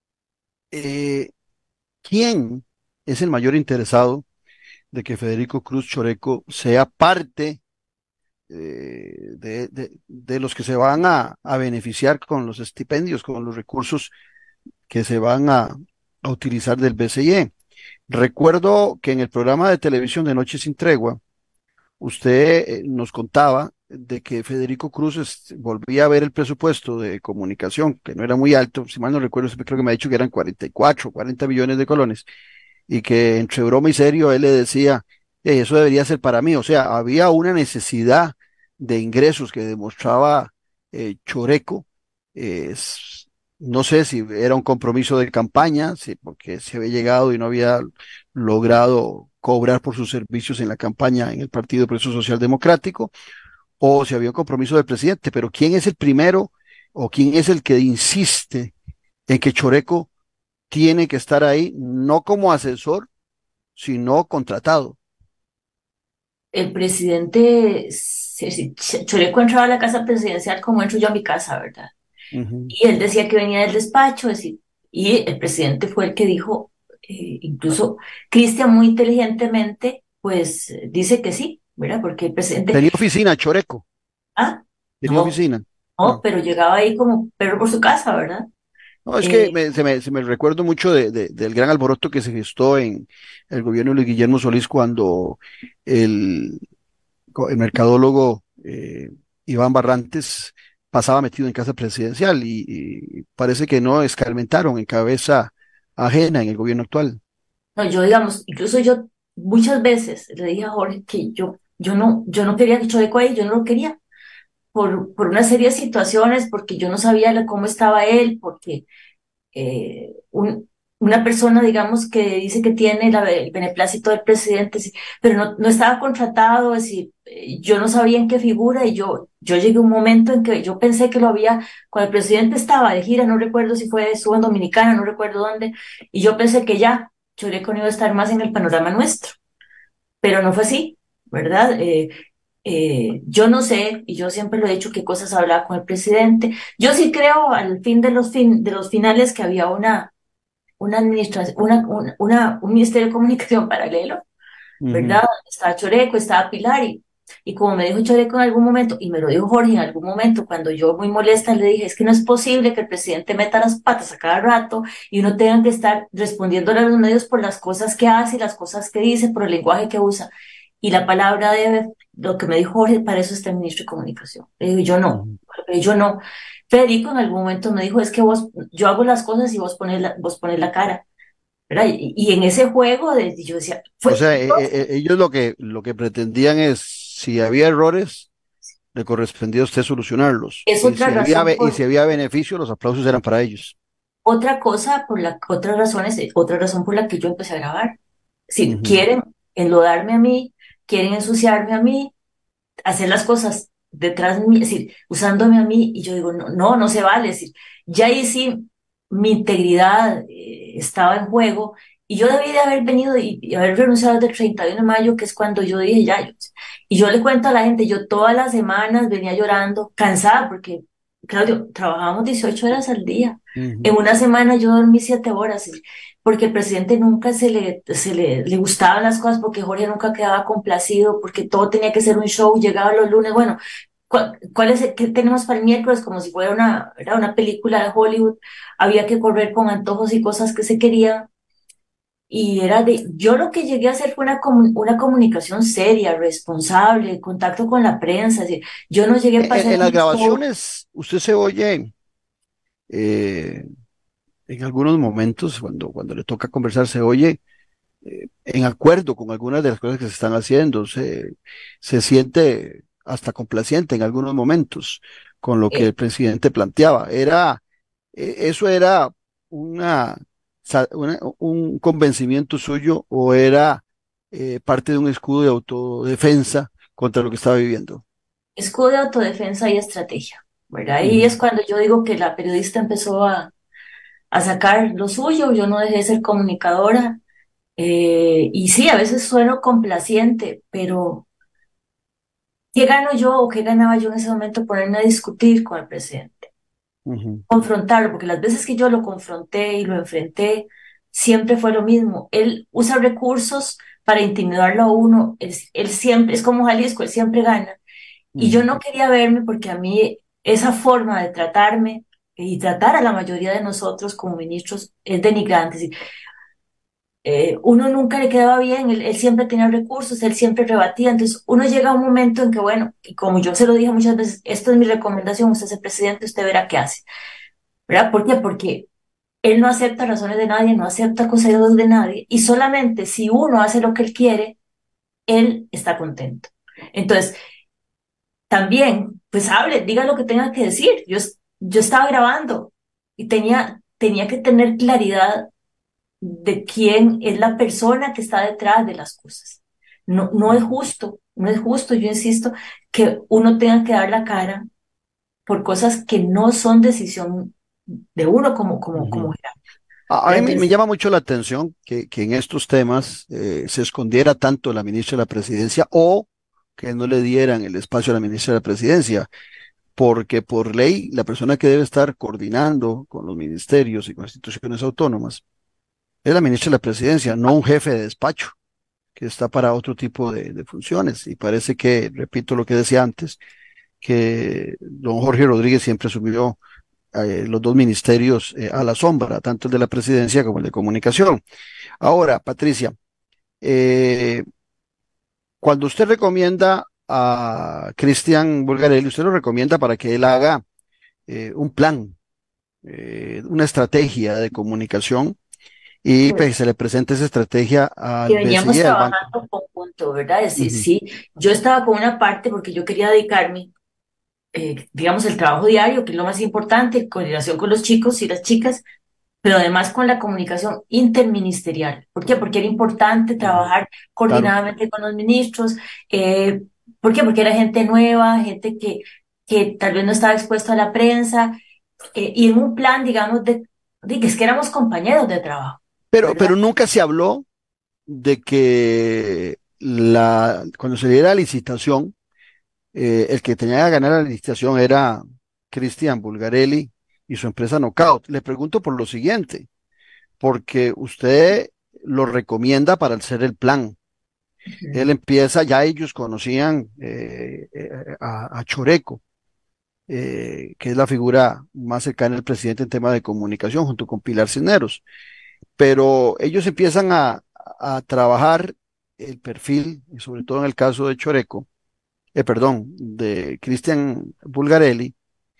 B: eh, ¿quién es el mayor interesado de que Federico Cruz Choreco sea parte eh, de, de- de los que se van a, a beneficiar con los estipendios, con los recursos que se van a, a utilizar del B C I E? Recuerdo que en el programa de televisión de Noche sin Tregua, usted eh, nos contaba de que Federico Cruz es- volvía a ver el presupuesto de comunicación, que no era muy alto, si mal no recuerdo, siempre creo que me ha dicho que eran cuarenta y cuatro, cuarenta millones de colones, y que entre broma y serio él le decía, "Ey, eso debería ser para mí". O sea, había una necesidad de ingresos que demostraba eh, Choreco. eh, s- no sé si era un compromiso de campaña, si, porque se había llegado y no había logrado cobrar por sus servicios en la campaña en el Partido Progreso Social Democrático, o si había un compromiso del presidente. Pero ¿quién es el primero o quién es el que insiste en que Choreco tiene que estar ahí, no como asesor, sino contratado?
H: El presidente, se- se- Ch- Choreco entraba a la casa presidencial como entro yo a mi casa, ¿verdad?
B: Ujú.
H: Y él decía que venía del despacho, es decir, y el presidente fue el que dijo, eh, incluso Cristian muy inteligentemente, pues eh, dice que sí, ¿verdad? Porque el presidente,
B: Tenía oficina, Choreco,
H: ah,
B: tenía
H: no,
B: oficina.
H: no,
B: Ah.
H: pero llegaba ahí como perro por su casa, ¿verdad?
B: No, es que
H: Eh,
B: me- se me, se me recuerdo mucho de- de- del gran alboroto que se gestó en el gobierno de Luis Guillermo Solís cuando el, el mercadólogo eh, Iván Barrantes pasaba metido en casa presidencial y, y parece que no escarmentaron en cabeza ajena en el gobierno actual.
H: no, yo digamos, incluso yo muchas veces le dije a Jorge que yo, yo no, yo no quería que Choreco ahí, yo no lo quería. Por, por una serie de situaciones, porque yo no sabía la- cómo estaba él, porque eh, un- una persona, digamos, que dice que tiene la- el beneplácito del presidente, sí, pero no, no estaba contratado, es decir, eh, yo no sabía en qué figura y yo, yo llegué a un momento en que yo pensé que lo había, cuando el presidente estaba de gira, no recuerdo si fue estuvo en Dominicana, no recuerdo dónde, y yo pensé que ya, Choreco no iba a estar más en el panorama nuestro, pero no fue así, ¿verdad? Eh, eh, yo no sé, y yo siempre lo he dicho, qué cosas hablaba con el presidente. Yo sí creo al fin de los, fin, de los finales que había una, una administración, una, una, una- un ministerio de comunicación paralelo,
B: Ujú.
H: ¿verdad? Donde estaba Choreco, estaba Pilar, y, y como me dijo Choreco en algún momento, y me lo dijo Jorge en algún momento, cuando yo muy molesta le dije, es que no es posible que el presidente meta las patas a cada rato y uno tenga que estar respondiéndole a los medios por las cosas que hace, las cosas que dice, por el lenguaje que usa. Y la palabra debe, lo que me dijo Jorge, para eso está el ministro de Comunicación. Le digo, yo no,
B: Ujú.
H: yo no. Federico en algún momento me dijo, es que vos, yo hago las cosas y vos pones la, vos pones la cara, ¿verdad? Y, y en ese juego, de, yo decía,
B: O
H: fue,
B: sea, e- e- e- ellos lo que, lo que pretendían es, si había errores, le correspondía a usted solucionarlos.
H: es
B: Y
H: otra
B: si había,
H: razón
B: be- y
H: por,
B: si había beneficio, los aplausos eran para ellos.
H: otra cosa por la, otra razón es, otra razón por la que yo empecé a grabar. Si
B: Ujú.
H: quieren enlodarme a mí, quieren ensuciarme a mí, hacer las cosas detrás de mí, es decir, usándome a mí, y yo digo, no, no, no se vale, es decir, ya ahí sí mi integridad eh, estaba en juego, y yo debí de haber venido y, y haber renunciado desde el treinta y uno de mayo, que es cuando yo dije, ya, yo- y yo le cuento a la gente, yo todas las semanas venía llorando, cansada, porque Claudio, trabajábamos dieciocho horas al día. En
B: Ujú.
H: una semana yo dormí siete horas, y- porque el presidente nunca se le, se le, le gustaban las cosas, porque Jorge nunca quedaba complacido, porque todo tenía que ser un show, llegaba los lunes, bueno, ¿cuál, cuál es el- qué tenemos para el miércoles? Como si fuera una, era una película de Hollywood, había que correr con antojos y cosas que se querían, y era de, yo lo que llegué a hacer fue una, comu- una comunicación seria, responsable, contacto con la prensa, así, yo no llegué a
B: En,
H: pasar
B: en las
H: un show.
B: grabaciones, usted se oye eh, en algunos momentos, cuando, cuando le toca conversar, se oye eh, en acuerdo con algunas de las cosas que se están haciendo, se, se siente hasta complaciente en algunos momentos con lo que
H: eh,
B: el presidente planteaba. Era, eh, eso era una, sa- una- un convencimiento suyo o era eh, parte de un escudo de autodefensa contra lo que estaba viviendo.
H: Escudo de autodefensa y estrategia, ¿verdad? Ahí
B: Ujú,
H: es cuando yo digo que la periodista empezó a, a sacar lo suyo, yo no dejé de ser comunicadora, eh, y sí, a veces sueno complaciente, pero ¿qué gano yo o qué ganaba yo en ese momento ponerme a discutir con el presidente?
B: ujú,
H: Confrontarlo, porque las veces que yo lo confronté y lo enfrenté, siempre fue lo mismo. Él usa recursos para intimidarlo a uno, él, él siempre, es como Jalisco, él siempre gana. Y yo
B: ujú.
H: no quería verme porque a mí esa forma de tratarme y tratar a la mayoría de nosotros como ministros es denigrante. Es decir, eh, uno nunca le quedaba bien, él, él siempre tenía recursos, él siempre rebatía. Entonces uno llega a un momento en que, bueno, y como yo se lo dije muchas veces, esto es mi recomendación, usted es el presidente, usted verá qué hace. ¿Verdad? ¿Por qué? Porque él no acepta razones de nadie, no acepta consejos de nadie, y solamente si uno hace lo que él quiere, él está contento. Entonces, también, pues hable, diga lo que tenga que decir. Yo, es- yo estaba grabando y tenía, tenía que tener claridad de quién es la persona que está detrás de las cosas. No, no es justo, no es justo, yo insisto, que uno tenga que dar la cara por cosas que no son decisión de uno como, como, como
B: Ujú.
H: jerarca.
B: A, a
H: ¿Verdad?
B: mí me, me
H: Entonces,
B: llama mucho la atención que, que en estos temas eh, se escondiera tanto la ministra de la Presidencia o que no le dieran el espacio a la ministra de la Presidencia, porque por ley la persona que debe estar coordinando con los ministerios y con instituciones autónomas es la ministra de la Presidencia, no un jefe de despacho que está para otro tipo de, de funciones. Y parece que, repito lo que decía antes, que don Jorge Rodríguez siempre asumió eh, los dos ministerios eh, a la sombra, tanto el de la presidencia como el de comunicación. Ahora, Patricia, eh, cuando usted recomienda a Cristian Bulgarelli, usted lo recomienda para que él haga eh, un plan, eh, una estrategia de comunicación y pues, se le presente esa estrategia
H: que
B: al
H: veníamos
B: B C I, al banco.
H: trabajando conjunto, ¿verdad? Es decir,
B: Ujú,
H: sí, yo estaba con una parte porque yo quería dedicarme, eh, digamos, el trabajo diario, que es lo más importante, coordinación con los chicos y las chicas, pero además con la comunicación interministerial. ¿Por qué? Porque era importante
B: ujú,
H: trabajar
B: claro.
H: coordinadamente con los ministros. Eh, ¿por qué? Porque era gente nueva, gente que, que tal vez no estaba expuesta a la prensa, eh, y en un plan, digamos, de, de que es que éramos compañeros de trabajo,
B: Pero,
H: ¿verdad?
B: pero nunca se habló de que la, cuando se diera la licitación, eh, el que tenía que ganar la licitación era Cristian Bulgarelli y su empresa Knockout. Le pregunto por lo siguiente, porque usted lo recomienda para hacer el plan. Él empieza, ya ellos conocían eh, eh, a, a Choreco, eh, que es la figura más cercana al presidente en tema de comunicación, junto con Pilar Cisneros. Pero ellos empiezan a, a trabajar el perfil, y sobre todo en el caso de Choreco, eh, perdón, de Cristian Bulgarelli,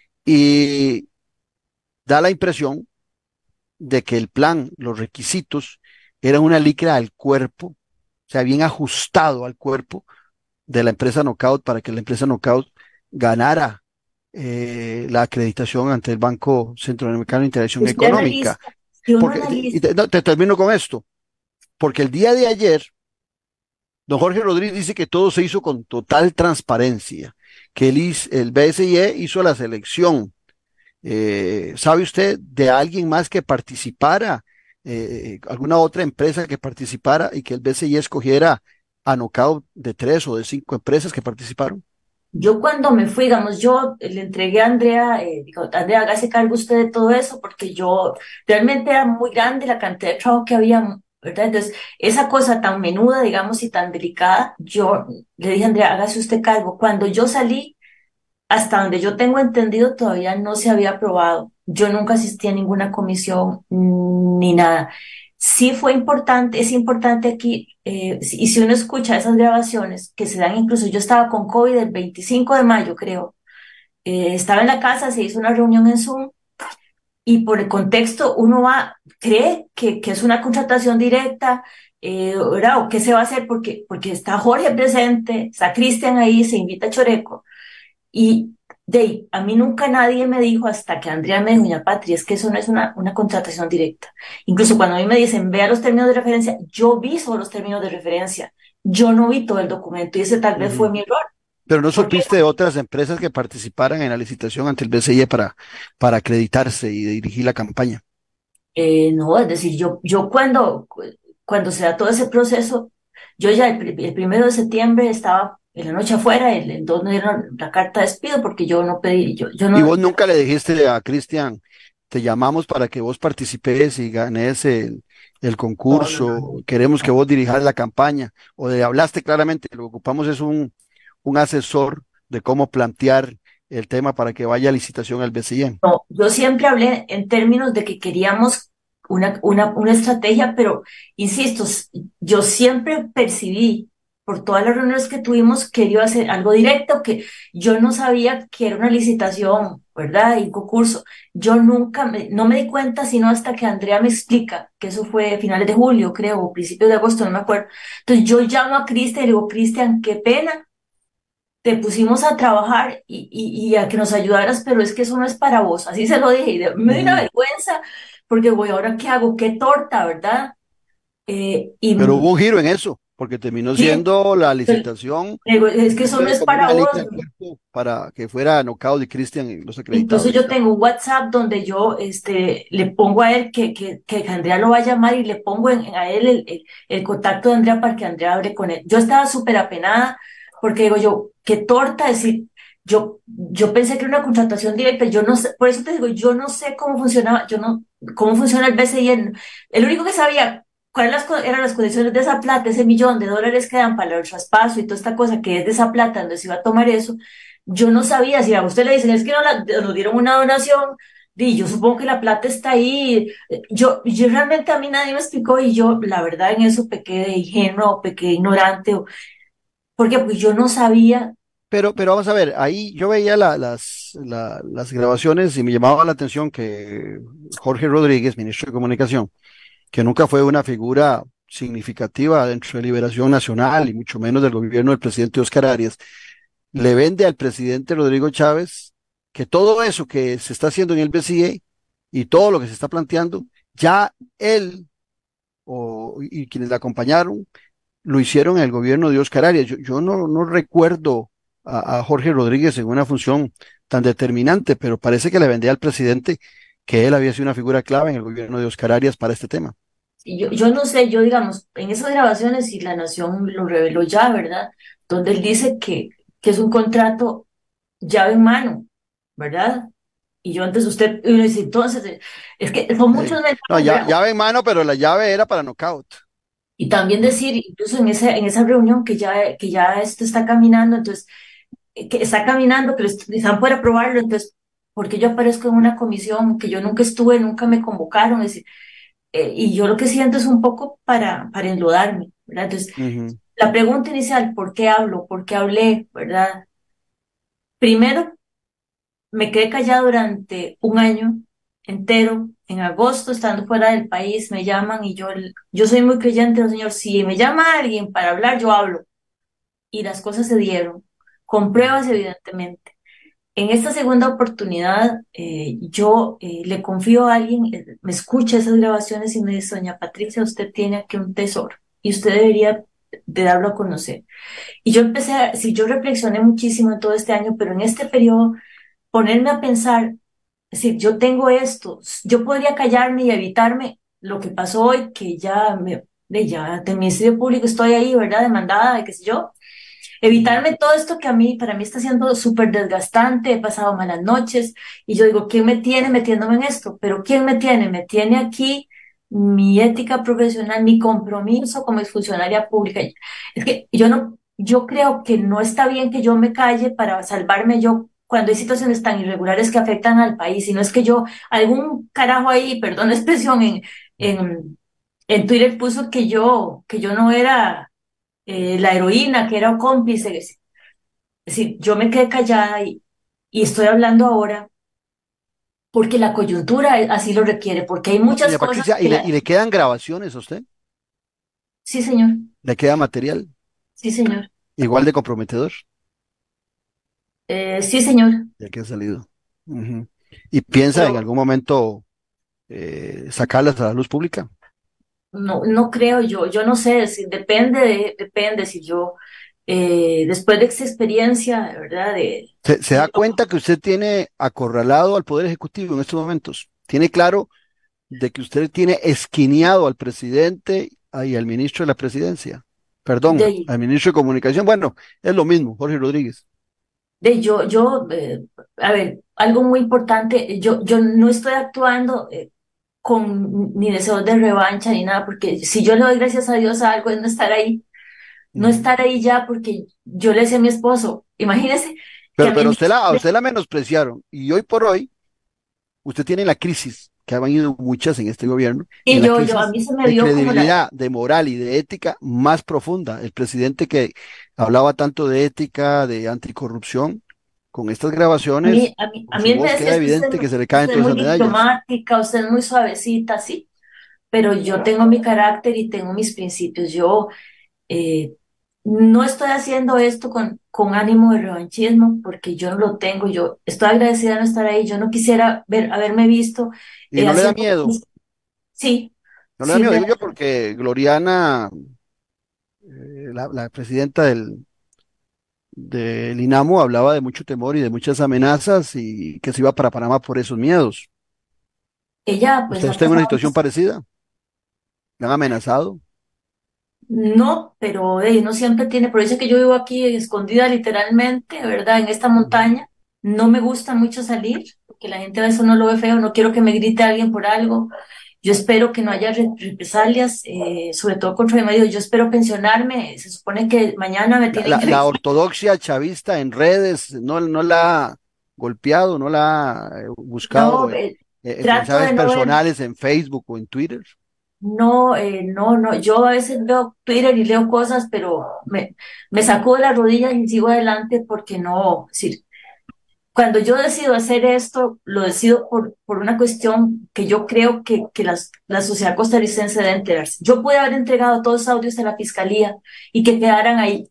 B: y da la impresión de que el plan, los requisitos, eran una licra al cuerpo, o sea, bien ajustado al cuerpo de la empresa Knockout para que la empresa Knockout ganara eh, la acreditación ante el Banco Centroamericano de Interacción
H: Usted
B: Económica.
H: analiza, si uno
B: Porque, y
H: analiza,
B: te, no, te termino con esto, porque el día de ayer, don Jorge Rodríguez dice que todo se hizo con total transparencia, que el, is- el B S I E hizo la selección. Eh, ¿sabe usted de alguien más que participara, eh, alguna otra empresa que participara y que el B C I escogiera a knockout de tres o de cinco empresas que participaron?
H: Yo cuando me fui, digamos, yo le entregué a Andrea, eh, digo, Andrea, hágase cargo usted de todo eso, porque yo realmente era muy grande la cantidad de trabajo que había, ¿verdad? Entonces, esa cosa tan menuda, digamos, y tan delicada, yo le dije a Andrea, hágase usted cargo. Cuando yo salí, hasta donde yo tengo entendido, todavía no se había aprobado. Yo nunca asistí a ninguna comisión mm, ni nada. Sí fue importante, es importante aquí, eh, y si uno escucha esas grabaciones que se dan, incluso yo estaba con COVID el veinticinco de mayo, creo, eh, estaba en la casa, se hizo una reunión en Zoom, y por el contexto uno va, cree que, que es una contratación directa, eh, ¿verdad? O qué se va a hacer, porque, porque está Jorge presente, está Cristian ahí, se invita a Choreco. Y de ahí, a mí nunca nadie me dijo, hasta que Andrea me dijo, doña Patri, es que eso no es una, una contratación directa. Incluso cuando a mí me dicen, vea los términos de referencia, yo vi solo los términos de referencia, yo no vi todo el documento, y ese tal vez fue
B: Ujú.
H: mi error.
B: Pero no
H: Porque,
B: supiste de otras empresas que participaran en la licitación ante el B C I E para, para acreditarse y dirigir la campaña.
H: eh, no, es decir, yo, yo cuando, cuando se da todo ese proceso, yo ya el, pri- el primero de septiembre estaba en la noche afuera, el, el dos me dieron la carta de despido porque yo no pedí, yo, yo
B: Y
H: no,
B: vos nunca le dijiste a Cristian, te llamamos para que vos participes y ganes el, el
H: no, no, no,
B: concurso, queremos que
H: no.
B: vos dirijas la campaña, o le hablaste claramente, lo que ocupamos es un, un asesor de cómo plantear el tema para que vaya a licitación al B C I E.
H: No, yo siempre hablé en términos de que queríamos una, una, una estrategia, pero insisto, s- yo siempre percibí por todas las reuniones que tuvimos que iba a hacer algo directo, que yo no sabía que era una licitación, ¿verdad? Y un concurso. Yo nunca, me- no me di cuenta sino hasta que Andrea me explica, que eso fue finales de julio, creo, o principios de agosto, no me acuerdo. Entonces yo llamo a Cristian y le digo, Cristian, qué pena, te pusimos a trabajar y, y, y a que nos ayudaras, pero es que eso no es para vos. Así se lo dije y de- me dio una
B: Ujú.
H: vergüenza porque, voy, ¿ahora qué hago? ¿Qué torta, verdad? Eh, y
B: Pero
H: mm,
B: hubo un giro en eso, porque terminó
H: sí,
B: siendo la
H: pero
B: licitación,
H: digo, es que eso no
B: fue
H: es
B: como
H: para
B: una
H: vos.
B: línea de cuerpo para que fuera Knockout y Cristian y los
H: Incluso
B: acreditados.
H: yo tengo un WhatsApp donde yo este, le pongo a él que, que, que Andrea lo va a llamar y le pongo en- a él el, el, el contacto de Andrea para que Andrea hable con él. Yo estaba súper apenada porque digo yo, qué torta decir, yo, yo pensé que era una contratación directa, yo no sé, por eso te digo, yo no sé cómo funcionaba, yo no, cómo funciona el B C I. El, el único que sabía cuáles las co- eran las condiciones de esa plata, ese millón de dólares que dan para el traspaso y toda esta cosa que es de esa plata, donde se iba a tomar eso. Yo no sabía, si a usted le dicen, es que no la- nos dieron una donación, y yo supongo que la plata está ahí. Yo, yo realmente a mí nadie me explicó y yo, la verdad, en eso pequé de ingenuo, pequé de ignorante, o- porque pues yo no sabía.
B: Pero, pero vamos a ver, ahí yo veía la- las, la- las grabaciones y me llamaba la atención que Jorge Rodríguez, ministro de Comunicación, que nunca fue una figura significativa dentro de Liberación Nacional y mucho menos del gobierno del presidente Oscar Arias, le vende al presidente Rodrigo Chávez que todo eso que se está haciendo en el B C I E y todo lo que se está planteando, ya él o, y quienes le acompañaron lo hicieron en el gobierno de Oscar Arias. Yo, yo no, no recuerdo a, a Jorge Rodríguez en una función tan determinante, pero parece que le vendía al presidente que él había sido una figura clave en el gobierno de Oscar Arias para este tema.
H: Y yo, yo no sé, yo digamos, en esas grabaciones, y La Nación lo reveló ya, ¿verdad? Donde él dice que, que es un contrato llave en mano, ¿verdad? Y yo antes usted, y uno dice, entonces, es que son
B: Sí.
H: muchos
B: No,
H: mensajes,
B: ya,
H: ¿verdad?
B: llave en mano, pero la llave era para knockout.
H: Y también decir, incluso en ese, en esa reunión que ya, que ya esto está caminando, entonces, eh, que está caminando, que lo est- están por aprobarlo, entonces, porque yo aparezco en una comisión que yo nunca estuve, nunca me convocaron, es decir, eh, y yo lo que siento es un poco para, para enlodarme, ¿verdad? Entonces,
B: Ujú.
H: la pregunta inicial, ¿por qué hablo? ¿Por qué hablé? ¿Verdad? Primero, me quedé callada durante un año entero. En agosto, estando fuera del país, me llaman y yo, yo soy muy creyente del Señor. Si me llama alguien para hablar, yo hablo. Y las cosas se dieron, con pruebas, evidentemente. En esta segunda oportunidad, eh, yo eh, le confío a alguien, eh, me escucha esas grabaciones y me dice, doña Patricia, usted tiene aquí un tesoro y usted debería de darlo a conocer. Y yo empecé, a, sí, yo reflexioné muchísimo en todo este año, pero en este periodo, ponerme a pensar, es decir, yo tengo esto, yo podría callarme y evitarme lo que pasó hoy, que ya me, de ya del Ministerio Público estoy ahí, ¿verdad? Demandada, de qué sé yo. evitarme todo esto que a mí, para mí está siendo súper desgastante, he pasado malas noches, y yo digo, ¿quién me tiene metiéndome en esto? Pero ¿quién me tiene? Me tiene aquí mi ética profesional, mi compromiso como exfuncionaria pública. Es que yo no, yo creo que no está bien que yo me calle para salvarme yo cuando hay situaciones tan irregulares que afectan al país, y no es que yo, algún carajo ahí, perdón la expresión, en, en, en Twitter puso que yo, que yo no era eh, la heroína, que era cómplice. Es decir, yo me quedé callada y, y estoy hablando ahora porque la coyuntura así lo requiere, porque hay muchas
B: Doña
H: cosas
B: Patricia, ¿y
H: que
B: le,
H: la...
B: y le quedan grabaciones a usted?
H: Sí, señor,
B: ¿Le queda material
H: sí, señor,
B: igual de comprometedor?
H: eh, sí, señor,
B: Ya que ha salido. Ujú. ¿Y piensa en
H: pero
B: algún momento eh, sacarlas a la luz pública?
H: no, no creo yo, yo no sé, si, depende, de- depende si yo, eh, después de esta experiencia, de verdad, de,
B: ¿Se, se
H: si
B: da
H: yo,
B: cuenta que usted tiene acorralado al Poder Ejecutivo en estos momentos? ¿Tiene claro de que usted tiene esquineado al presidente y al ministro de la presidencia? Perdón,
H: de,
B: al ministro de Comunicación. Bueno, es lo mismo, Jorge Rodríguez.
H: de yo, yo, eh, a ver, algo muy importante, yo, yo no estoy actuando eh, con ni deseos de revancha ni nada, porque si yo le doy gracias a Dios a algo es no estar ahí, no
B: Ujú.
H: estar ahí ya, porque yo le decía a mi esposo, imagínese que a
B: Pero,
H: mí
B: pero
H: me...
B: usted la, a usted la menospreciaron y hoy por hoy usted tiene la crisis, que han habido muchas en este gobierno,
H: Y
B: en la
H: yo, yo, a
B: crisis
H: mí se me
B: de
H: vio como la...
B: credibilidad, de moral y de ética más profunda. El presidente que hablaba tanto de ética, de anticorrupción, con estas
H: A
B: grabaciones,
H: mí, a mí, a
B: con
H: mí
B: su
H: él me
B: voz
H: decía,
B: queda
H: es que usted,
B: evidente que se le caen
H: usted es
B: todas
H: muy
B: esas medallas.
H: diplomática, usted es muy suavecita, sí, pero yo tengo mi carácter y tengo mis principios. Yo eh, no estoy haciendo esto con, con ánimo de revanchismo, porque yo no lo tengo. Yo estoy agradecida de no estar ahí. Yo no quisiera ver, haberme visto
B: Y
H: eh,
B: no le da
H: haciendo...
B: miedo,
H: Sí,
B: no le da
H: sí,
B: miedo,
H: me
B: digo yo, porque Gloriana, eh, la, la presidenta del, del INAMO, hablaba de mucho temor y de muchas amenazas y que se iba para Panamá por esos miedos.
H: ella pues
B: ¿Usted
H: ha
B: está en una
H: pasado...
B: situación parecida? ¿Le han amenazado?
H: No, pero eh, no siempre tiene, por eso es que yo vivo aquí escondida literalmente, ¿verdad? En esta
B: Ujú.
H: montaña. No me gusta mucho salir, porque la gente a veces no lo ve feo, no quiero que me grite alguien por algo. Yo espero que no haya re- represalias, eh, sobre todo contra mi marido. Yo espero pensionarme, se supone que mañana me
B: La,
H: tienen
B: la- la
H: que...
B: ortodoxia chavista en redes no, no la ha golpeado, no la ha eh,
H: No,
B: buscado eh,
H: eh,
B: en
H: trato de
B: mensajes
H: no ver,
B: personales en Facebook o en Twitter.
H: no, eh, no, no. Yo a veces veo Twitter y leo cosas, pero me, me sacudo las rodillas y sigo adelante porque no, sí. Cuando yo decido hacer esto, lo decido por, por una cuestión que yo creo que, que las- la sociedad costarricense debe enterarse. Yo pude haber entregado todos los audios a la fiscalía y que quedaran ahí,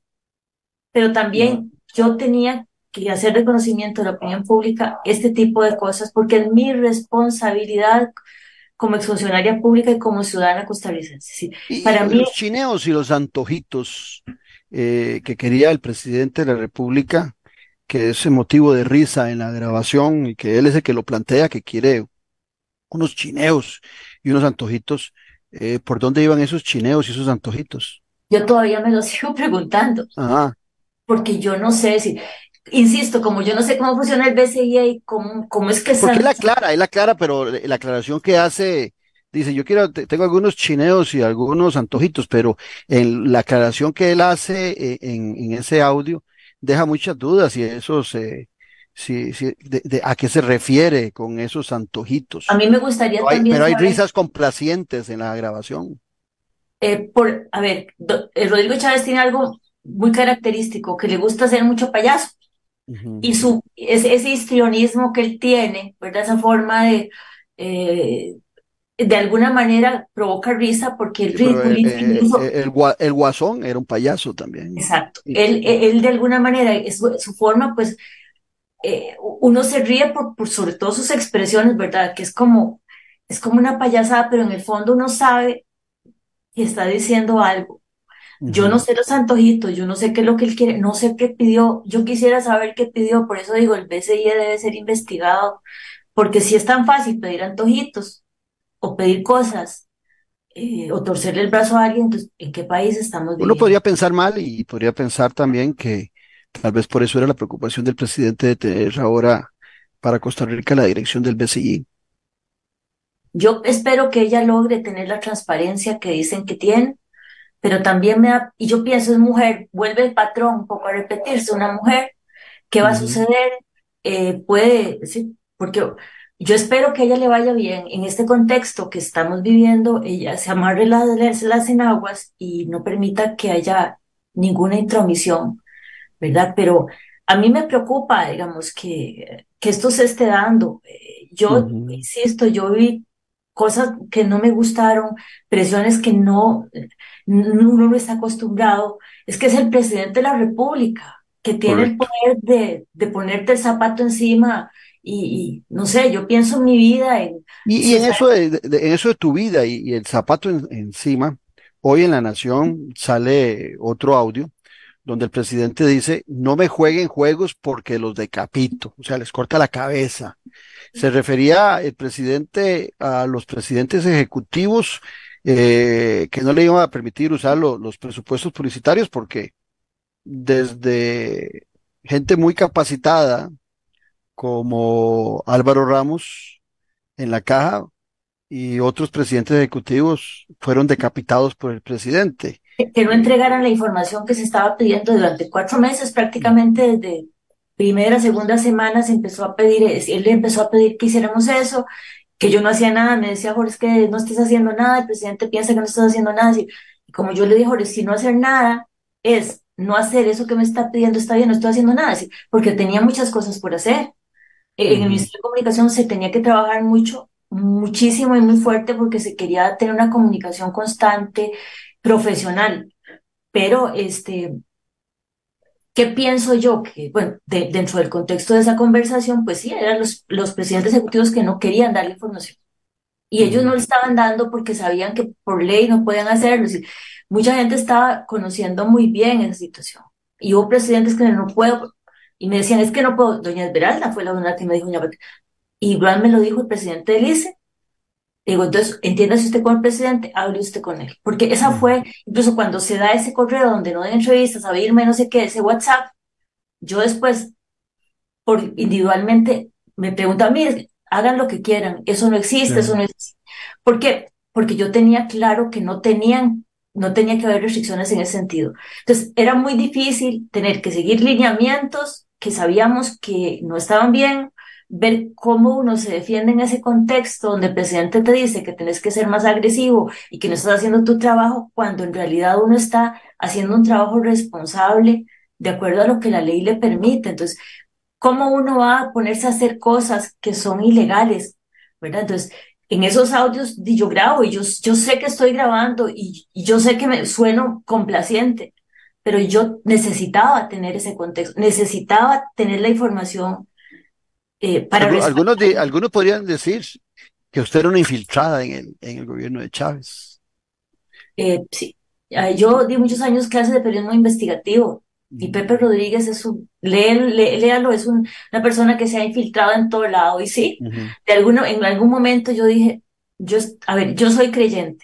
H: pero
B: Ujú.
H: también yo tenía que hacer reconocimiento de la opinión pública este tipo de cosas porque es mi responsabilidad como exfuncionaria pública y como ciudadana costarricense. Sí.
B: Y, y
H: Para
B: lo de
H: mí,
B: los chineos y los antojitos eh, que quería el presidente de la República, que es motivo de risa en la grabación y que él es el que lo plantea, que quiere unos chineos y unos antojitos. Eh, ¿por dónde iban esos chineos y esos antojitos?
H: yo todavía me lo sigo preguntando.
B: Ajá.
H: Porque yo no sé si, insisto, como yo no sé cómo funciona el B C I A y cómo, cómo es que
B: Porque él
H: están,
B: aclara, él aclara, pero la aclaración que hace, dice, yo quiero, te- tengo algunos chineos y algunos antojitos, pero en la aclaración que él hace eh, en, en ese audio deja muchas dudas y eso se, si, si- de, de- a qué se refiere con esos
H: a
B: antojitos.
H: mí me gustaría
B: Pero hay,
H: también
B: pero hay
H: saber,
B: risas complacientes en la grabación.
H: eh, por, a ver, do- eh, Rodrigo Chávez tiene algo muy característico, que le gusta hacer mucho payaso,
B: Ujú.
H: y su, ese, ese histrionismo que él tiene, ¿verdad? Esa forma de, eh, de alguna manera provoca risa porque él
B: Sí, pero eh,
H: ridiculiza
B: eh,
H: incluso,
B: eh, el, gua- el guasón era un payaso también.
H: exacto,
B: Y-
H: él, él de alguna manera, es su, su forma, pues, eh, uno se ríe por, por sobre todo sus expresiones, ¿verdad? Que es como, es como una payasada, pero en el fondo uno sabe que está diciendo algo. Yo no
B: ujú.
H: sé los antojitos, yo no sé qué es lo que él quiere, no sé qué pidió, yo quisiera saber qué pidió, por eso digo, el B C I E debe ser investigado, porque si es tan fácil pedir antojitos o pedir cosas eh, o torcerle el brazo a alguien, entonces, ¿en qué país estamos
B: Uno
H: viviendo?
B: podría pensar mal y podría pensar también que tal vez por eso era la preocupación del presidente de tener ahora para Costa Rica la dirección del B C I.
H: Yo espero que ella logre tener la transparencia que dicen que tiene, pero también me da, y yo pienso, es mujer, vuelve el patrón un poco a repetirse, una mujer, ¿qué va a
B: Ujú.
H: suceder? Eh, puede, sí, porque yo espero que a ella le vaya bien en este contexto que estamos viviendo, ella se amarre las, las, las enaguas y no permita que haya ninguna intromisión, ¿verdad? Pero a mí me preocupa, digamos, que, que esto se esté dando. Eh, Yo,
B: Ujú.
H: insisto, yo vi cosas que no me gustaron, presiones que no, no- uno no está acostumbrado. Es que es el presidente de la República que tiene el
B: Correcto.
H: poder de, de ponerte el zapato encima y, y, no sé, yo pienso en mi vida, en
B: Y, y
H: si
B: en eso de, de- en eso de tu vida y, y el zapato en- encima, hoy en La Nación sale otro audio donde el presidente dice, no me jueguen juegos porque los decapito, o sea, les corta la cabeza. Se refería el presidente a los presidentes ejecutivos eh, que no le iban a permitir usar lo- los presupuestos publicitarios porque desde gente muy capacitada como Álvaro Ramos en la caja y otros presidentes ejecutivos fueron decapitados por el presidente.
H: que, que no
B: Eh,
H: entregaran la información que se estaba pidiendo durante cuatro meses, prácticamente desde primera, segunda semana se empezó a pedir, eh, él le empezó a pedir que hiciéramos eso, que yo no hacía nada, me decía, Jorge, es que no estés haciendo nada, el presidente piensa que no estás haciendo nada, y y como yo le dije, Jorge, si no hacer nada es no hacer eso que me está pidiendo, está bien, no estoy haciendo nada, sí, porque tenía muchas cosas por hacer. Eh, En el
B: ujú.
H: Ministerio de Comunicación se tenía que trabajar mucho, muchísimo y muy fuerte porque se quería tener una comunicación constante, profesional. Pero, este, ¿qué pienso yo? Que, bueno, de- dentro del contexto de esa conversación, pues sí, eran los, los presidentes ejecutivos que no querían dar la información. Y ellos no
B: Ujú.
H: lo estaban dando porque sabían que por ley no podían hacerlo. Es decir, mucha gente estaba conociendo muy bien esa situación. Y hubo presidentes que no puedo, y me decían, es que no puedo. Doña Esmeralda fue la una que me dijo, doña Pat- y igual me lo dijo el presidente del I C E. Digo, entonces, entiéndase usted con el presidente, hable usted con él. Porque esa
B: Ujú.
H: fue, incluso cuando se da ese correo donde no den entrevistas, a irme no sé qué, ese WhatsApp, yo después, por individualmente, me preguntan, mire, hagan lo que quieran, eso no
B: Sí.
H: existe, eso no existe. ¿Por qué? Porque yo tenía claro que no tenían, no tenía que haber restricciones en ese sentido. Entonces, era muy difícil tener que seguir lineamientos que sabíamos que no estaban bien, ver cómo uno se defiende en ese contexto donde el presidente te dice que tenés que ser más agresivo y que no estás haciendo tu trabajo, cuando en realidad uno está haciendo un trabajo responsable de acuerdo a lo que la ley le permite. Entonces, ¿cómo uno va a ponerse a hacer cosas que son ilegales? ¿Verdad? Entonces, en esos audios di, yo grabo y yo, yo sé que estoy grabando y, y yo sé que me sueno complaciente, pero yo necesitaba tener ese contexto, necesitaba tener la información eh, para
B: Algu-
H: respaldar.
B: algunos, de- algunos podrían decir que usted era una infiltrada en el, en el gobierno de Chávez.
H: Eh, sí. Ah, yo di muchos años clases de periodismo investigativo y Pepe
B: Ujú.
H: Rodríguez es un, léelo, lé- léalo, es un- una persona que se ha infiltrado en todo lado. Y sí,
B: Ujú.
H: de alguno, en algún momento yo dije, yo, est- a ver, yo soy creyente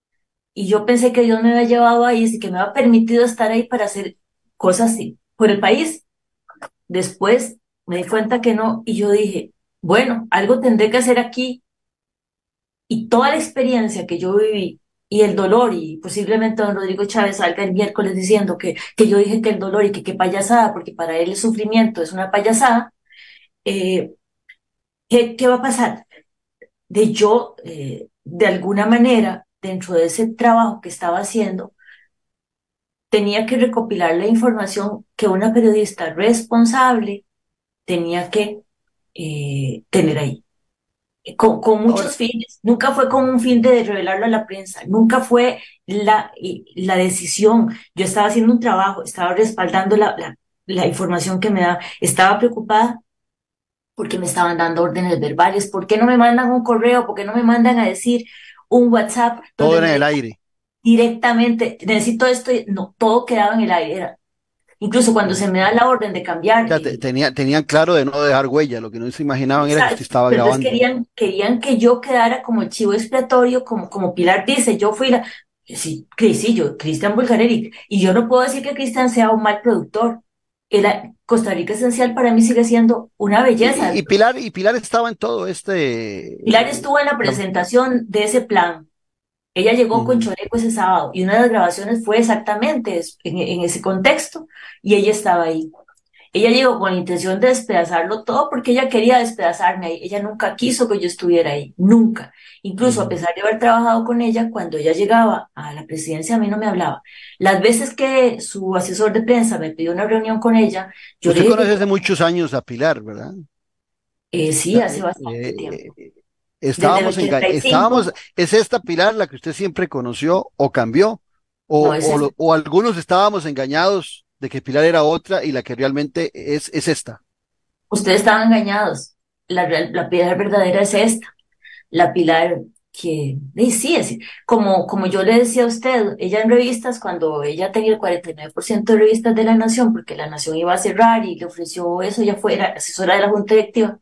H: y yo pensé que Dios me había llevado ahí y que me había permitido estar ahí para hacer cosas así por el país. Después me di cuenta que no y yo dije, bueno, algo tendré que hacer aquí y toda la experiencia que yo viví y el dolor, y posiblemente don Rodrigo Chávez salga el miércoles diciendo que, que yo dije que el dolor y que qué payasada, porque para él el sufrimiento es una payasada, eh, ¿qué, qué va a pasar? De yo, eh, de alguna manera, dentro de ese trabajo que estaba haciendo, tenía que recopilar la información que una periodista responsable tenía que eh, tener ahí. con, con
B: Ahora,
H: muchos fines. Nunca fue con un fin de revelarlo a la prensa, nunca fue la, y- la decisión. Yo estaba haciendo un trabajo, estaba respaldando la, la, la información que me da, estaba preocupada porque me estaban dando órdenes verbales, ¿por qué no me mandan un correo? ¿Por qué no me mandan a decir un WhatsApp
B: todo
H: donde
B: era
H: me
B: en el
H: digan
B: aire.
H: directamente, necesito esto? Y no, todo quedaba en el aire. Era, Incluso cuando se me da la orden de cambiar.
B: O sea, te-
H: eh,
B: tenía, tenían claro de no dejar huella, lo que no se imaginaban era que usted
H: Exacto,
B: estaba
H: pero entonces
B: grabando.
H: querían, querían que yo quedara como el chivo expiatorio, como, como Pilar dice, yo fui la, sí, Cris, sí, yo, Cristian Bulgarelli, y yo no puedo decir que Cristian sea un mal productor. Era, Costa Rica Esencial para mí sigue siendo una
B: Y,
H: belleza
B: y-
H: de
B: y Pilar, y Pilar estaba en todo este,
H: Pilar
B: eh,
H: estuvo en la
B: digamos,
H: presentación de ese plan. Ella llegó con
B: ujú.
H: Choreco ese sábado y una de las grabaciones fue exactamente es- en, en ese contexto y ella estaba ahí. Ella llegó con la intención de despedazarlo todo porque ella quería despedazarme ahí. Ella nunca quiso que yo estuviera ahí, nunca. Incluso a
B: Ujú.
H: pesar de haber trabajado con ella, cuando ella llegaba a la presidencia a mí no me hablaba. Las veces que su asesor de prensa me pidió una reunión con ella, yo le
B: Usted
H: dije que
B: conoce hace muchos años a Pilar, ¿verdad?
H: eh,
B: O
H: sí,
B: sea,
H: hace
B: eh,
H: bastante
B: eh,
H: tiempo. Desde el
B: estábamos enga-
H: ochenta y
B: estábamos,
H: cinco
B: ¿es esta Pilar la que usted siempre conoció o cambió?
H: no,
B: O,
H: es
B: o,
H: esa.
B: lo- o algunos estábamos engañados de que Pilar era otra y la que realmente es, es esta.
H: Ustedes estaban engañados. La, real- la Pilar verdadera es esta. La Pilar que, y sí, es, como, como yo le decía a usted, ella en revistas, cuando ella tenía el cuarenta y nueve por ciento de revistas de La Nación, porque La Nación iba a cerrar y le ofreció eso, ella fue era asesora de la Junta Directiva,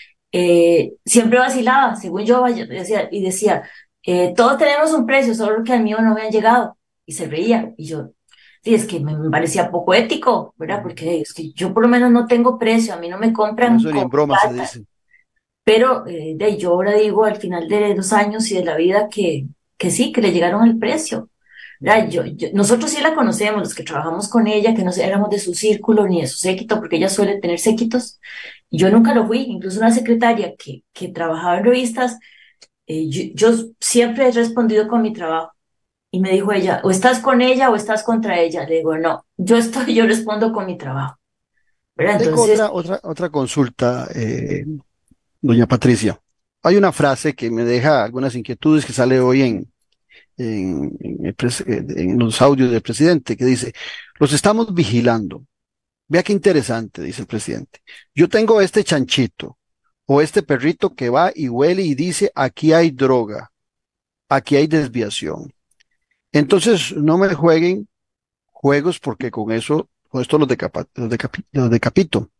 H: eh, siempre vacilaba, según yo, vaya- decía, y decía, eh, todos tenemos un precio, solo que al mío no me han llegado, y se reía, y yo, sí, es que me, me parecía poco ético, ¿verdad?
B: Ujú.
H: Porque es que yo por lo menos no tengo precio, a mí no me
B: No,
H: compran
B: eso ni
H: con
B: en broma se
H: plata,
B: dice.
H: pero eh, de ahí yo ahora digo al final de los años y de la vida que, que sí, que le llegaron al precio. ¿Verdad? Yo, yo- nosotros sí la conocemos, los que trabajamos con ella, que no éramos de su círculo ni de su séquito, porque ella suele tener séquitos. Yo nunca lo fui, incluso una secretaria que, que trabajaba en revistas, eh, yo, yo siempre he respondido con mi trabajo. Y me dijo ella, o estás con ella o estás contra ella. Le digo, no, yo estoy, yo respondo con mi trabajo. ¿Verdad?
B: Tengo
H: Entonces,
B: otra, otra, otra consulta, eh, doña Patricia. Hay una frase que me deja algunas inquietudes que sale hoy en, en, en el pres- en los audios del presidente, que dice, los estamos vigilando. Vea qué interesante, dice el presidente. Yo tengo este chanchito o este perrito que va y huele y dice, aquí hay droga, aquí hay desviación. Entonces, no me jueguen juegos porque con eso, con esto los, decapa- los decapi- los decapito.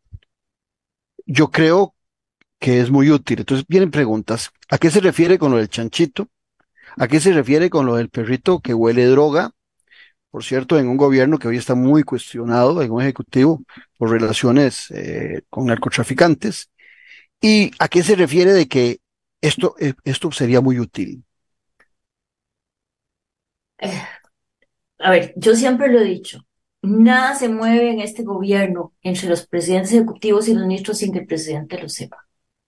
B: Yo creo que es muy útil. Entonces, vienen preguntas. ¿A qué se refiere con lo del chanchito? ¿A qué se refiere con lo del perrito que huele droga? Por cierto, en un gobierno que hoy está muy cuestionado, en un ejecutivo, por relaciones eh, con narcotraficantes. ¿Y a qué se refiere de que esto, eh, esto sería muy útil?
H: eh, a ver, yo siempre lo he dicho, nada se mueve en este gobierno entre los presidentes ejecutivos y los ministros sin que el presidente lo sepa.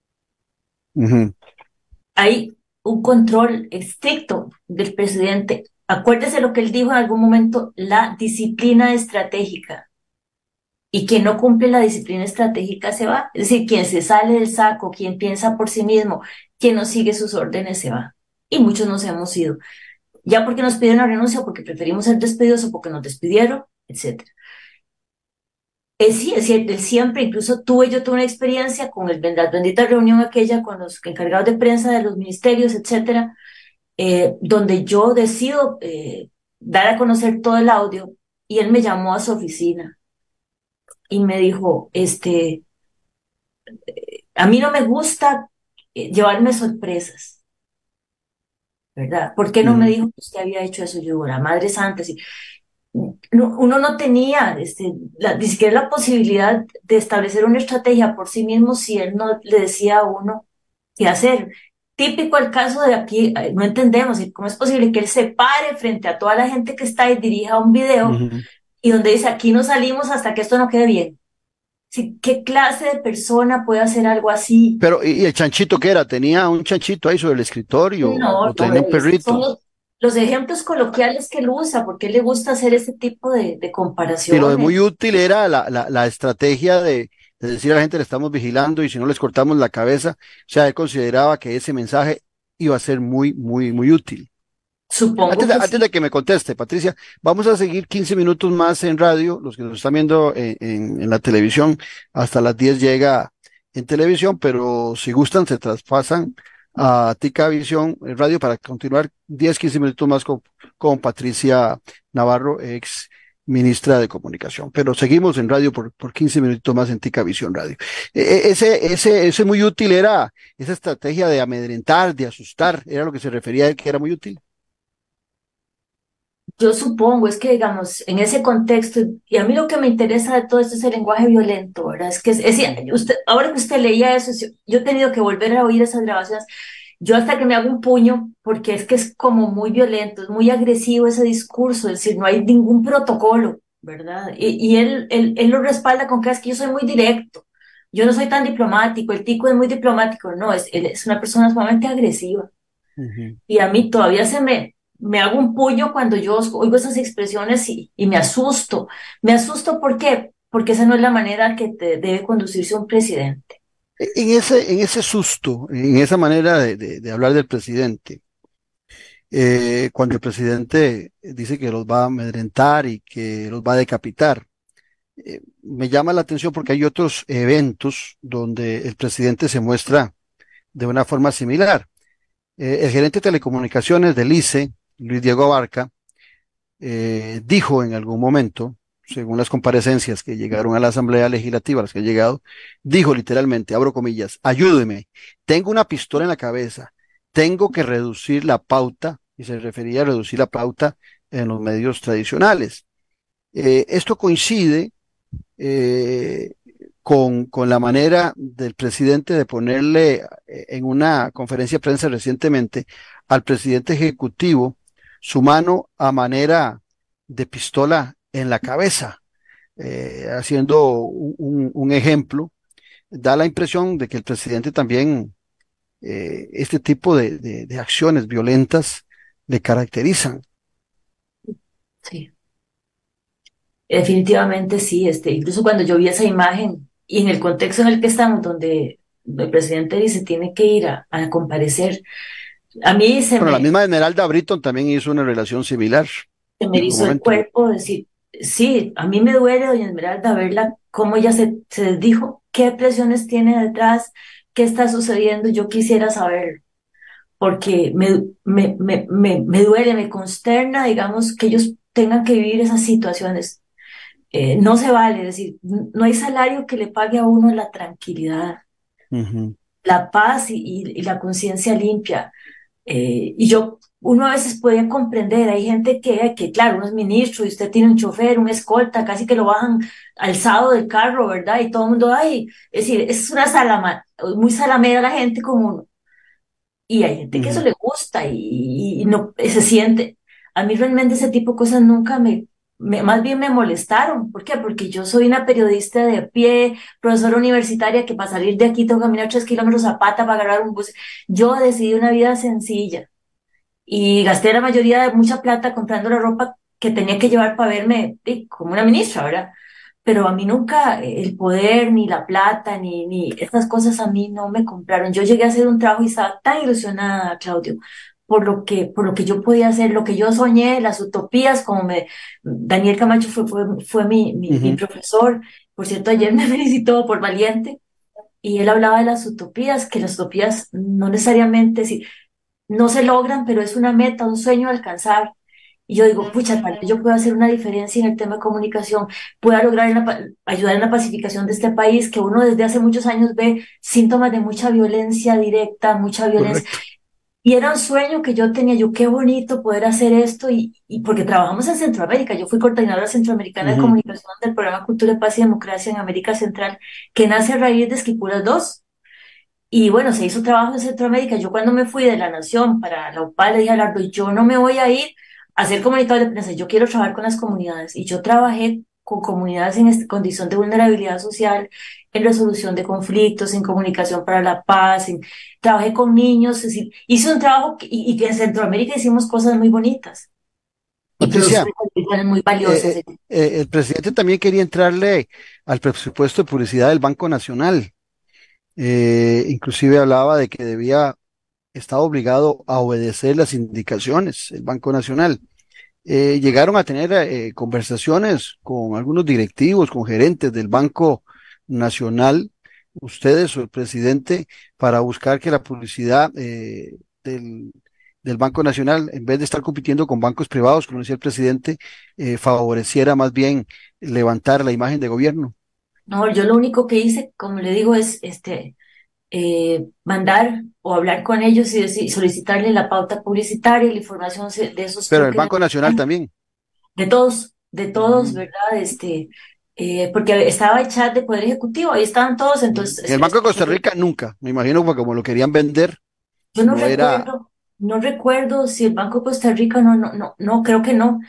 B: Ujú,
H: Hay un control estricto del presidente. Acuérdese lo que él dijo en algún momento, la disciplina estratégica. Y quien no cumple la disciplina estratégica se va. Es decir, quien se sale del saco, quien piensa por sí mismo, quien no sigue sus órdenes se va. Y muchos nos hemos ido. Ya porque nos pidieron la renuncia, porque preferimos ser despedidos o porque nos despidieron, etcétera. Eh, sí, es cierto, él siempre, incluso tuve, yo tuve una experiencia con el, la bendita reunión aquella con los encargados de prensa de los ministerios, etcétera, eh, donde yo decido eh, dar a conocer todo el audio y él me llamó a su oficina y me dijo, este, a mí no me gusta eh, llevarme sorpresas, ¿verdad? ¿Por qué no me
B: ujú.
H: dijo que usted había hecho eso? Yo digo, la Madre Santa, sí. No, uno no tenía este, la, ni siquiera la posibilidad de establecer una estrategia por sí mismo si él no le decía a uno qué hacer. Típico el caso de aquí, eh, no entendemos y cómo es posible que él se pare frente a toda la gente que está y dirija un video
B: Ujú.
H: y donde dice aquí no salimos hasta que esto no quede bien. Sí, ¿qué clase de persona puede hacer algo así?
B: Pero, ¿y y el chanchito qué era? ¿Tenía un chanchito ahí sobre el escritorio
H: No,
B: o
H: no,
B: tenía un
H: esos son
B: perrito?
H: los, los ejemplos coloquiales que él usa, porque él le gusta hacer ese tipo de, de
B: Y lo de
H: comparaciones.
B: muy útil era la, la, la estrategia de, de decir a la gente le estamos vigilando y si no les cortamos la cabeza, o sea, él consideraba que ese mensaje iba a ser muy, muy, muy útil.
H: Supongo
B: Antes de,
H: que
B: antes de
H: sí.
B: que me conteste, Patricia, vamos a seguir quince minutos más en radio, los que nos están viendo en, en- en la televisión, hasta las diez llega en televisión, pero si gustan se traspasan a Tica Visión eh, Radio para continuar diez quince minutos más con, con Patricia Navarro, ex ministra de Comunicación. Pero seguimos en radio por, por quince minutos más en Tica Visión Radio. E- ese, ese, ese muy útil era esa estrategia de amedrentar, de asustar, era lo que se refería a él, que era muy útil.
H: Yo supongo, es que digamos, en ese contexto, y a mí lo que me interesa de todo esto es el lenguaje violento, ¿verdad? Es que, es, es- usted, ahora que usted leía eso, yo yo he tenido que volver a oír esas grabaciones, yo hasta que me hago un puño, porque es que es como muy violento, es muy agresivo ese discurso, es decir, no hay ningún protocolo, ¿verdad? Y, y él, él, él lo respalda con que es que yo soy muy directo, yo no soy tan diplomático, el tico es muy diplomático, no, es, él es una persona sumamente agresiva.
B: Ujú.
H: Y a mí todavía se me, me hago un puño cuando yo oigo esas expresiones y, y me asusto. Me asusto, ¿por qué? Porque esa no es la manera que te debe conducirse un presidente.
B: En ese, en ese susto, en esa manera de, de- de hablar del presidente, eh, cuando el presidente dice que los va a amedrentar y que los va a decapitar, eh, me llama la atención porque hay otros eventos donde el presidente se muestra de una forma similar. Eh, el gerente de telecomunicaciones del I C E, Luis Diego Abarca, eh, dijo en algún momento, según las comparecencias que llegaron a la Asamblea Legislativa, las que han llegado, dijo literalmente, abro comillas, ayúdeme, tengo una pistola en la cabeza, tengo que reducir la pauta, y se refería a reducir la pauta en los medios tradicionales. Eh, esto coincide eh, con, con la manera del presidente de ponerle eh, en una conferencia de prensa recientemente al presidente ejecutivo su mano a manera de pistola en la cabeza, eh, haciendo un, un- un ejemplo. Da la impresión de que el presidente también, eh, este tipo de, de- de acciones violentas le caracterizan.
H: Sí, definitivamente sí. Este, incluso cuando yo vi esa imagen y en el contexto en el que estamos, donde el presidente dice tiene que ir a, a comparecer, a mí se
B: Bueno, la
H: me,
B: misma Esmeralda Britton también hizo una relación similar
H: se me
B: en algún
H: erizó el
B: momento.
H: cuerpo, decir, sí, a mí me duele, doña Esmeralda, verla, cómo ella se, se dijo, qué presiones tiene detrás, qué está sucediendo, yo quisiera saber, porque me, me, me, me, me duele, me consterna, digamos, que ellos tengan que vivir esas situaciones. Eh, no se vale, es decir, no hay salario que le pague a uno la tranquilidad,
B: Ujú.
H: la paz y, y- y la conciencia limpia. Eh, y yo, uno a veces puede comprender, hay gente que, que, claro, uno es ministro y usted tiene un chofer, un escolta, casi que lo bajan alzado del carro, ¿verdad? Y todo el mundo, ay, es decir, es una salama, muy salamera la gente como uno. Y hay gente que eso
B: Ujú.
H: le gusta y, y no se siente. A mí realmente ese tipo de cosas nunca me, me- más bien me molestaron. ¿Por qué? Porque yo soy una periodista de a pie, profesora universitaria, que para salir de aquí tengo que caminar tres kilómetros a pata para agarrar un bus. Yo decidí una vida sencilla y gasté la mayoría de mucha plata comprando la ropa que tenía que llevar para verme eh, como una ministra, ¿verdad? Pero a mí nunca eh, el poder, ni la plata, ni, ni estas cosas a mí no me compraron. Yo llegué a hacer un trabajo y estaba tan ilusionada, Claudio, por lo que, por lo que yo podía hacer, lo que yo soñé, las utopías, como me, Daniel Camacho fue, fue, fue mi, mi, mi
B: Ujú.
H: profesor. Por cierto, ayer me felicitó por valiente. Y él hablaba de las utopías, que las utopías no necesariamente, sí, no se logran, pero es una meta, un sueño a alcanzar. Y yo digo, pucha, tal vez yo puedo hacer una diferencia en el tema de comunicación, pueda lograr en la pa- ayudar en la pacificación de este país, que uno desde hace muchos años ve síntomas de mucha violencia directa, mucha violencia.
B: Correcto.
H: Y era un sueño que yo tenía, yo qué bonito poder hacer esto, y, y porque trabajamos en Centroamérica, yo fui coordinadora centroamericana de
B: Ujú.
H: comunicación del programa Cultura, Paz y Democracia en América Central, que nace a raíz de Esquipulas dos. Y bueno, se hizo trabajo en Centroamérica. Yo cuando me fui de la Nación para la U P A, le dije a Lardo, yo no me voy a ir a ser comunicador de prensa, yo quiero trabajar con las comunidades. Y yo trabajé con comunidades en esta condición de vulnerabilidad social, en resolución de conflictos, en comunicación para la paz, en- trabajé con niños, es decir, hice un trabajo que- y, y que en Centroamérica hicimos cosas muy bonitas y
B: Patricia,
H: producciones audiovisuales muy valiosas.
B: eh, eh, eh, el presidente también quería entrarle al presupuesto de publicidad del Banco Nacional. Eh, inclusive hablaba de que debía, estaba obligado a obedecer las indicaciones, el Banco Nacional. Eh, llegaron a tener eh, conversaciones con algunos directivos, con gerentes del Banco Nacional, ustedes o el presidente, para buscar que la publicidad eh, del, del Banco Nacional, en vez de estar compitiendo con bancos privados, como decía el presidente, eh, favoreciera más bien levantar la imagen de gobierno.
H: No, yo lo único que hice, como le digo, es este eh, mandar o hablar con ellos y decir, solicitarle la pauta publicitaria y la información se- de esos,
B: Pero
H: creo
B: el
H: que
B: Banco Nacional
H: eran
B: también.
H: de todos, de todos,
B: Mm,
H: ¿verdad? Este, eh, porque estaba el chat de Poder Ejecutivo, ahí estaban todos,
B: mm.
H: entonces
B: En el
H: es-
B: Banco de
H: es-
B: Costa Rica nunca, me imagino que como lo querían vender,
H: yo no
B: no era,
H: recuerdo, no recuerdo si el Banco de Costa Rica, no, no, no, no, creo que no.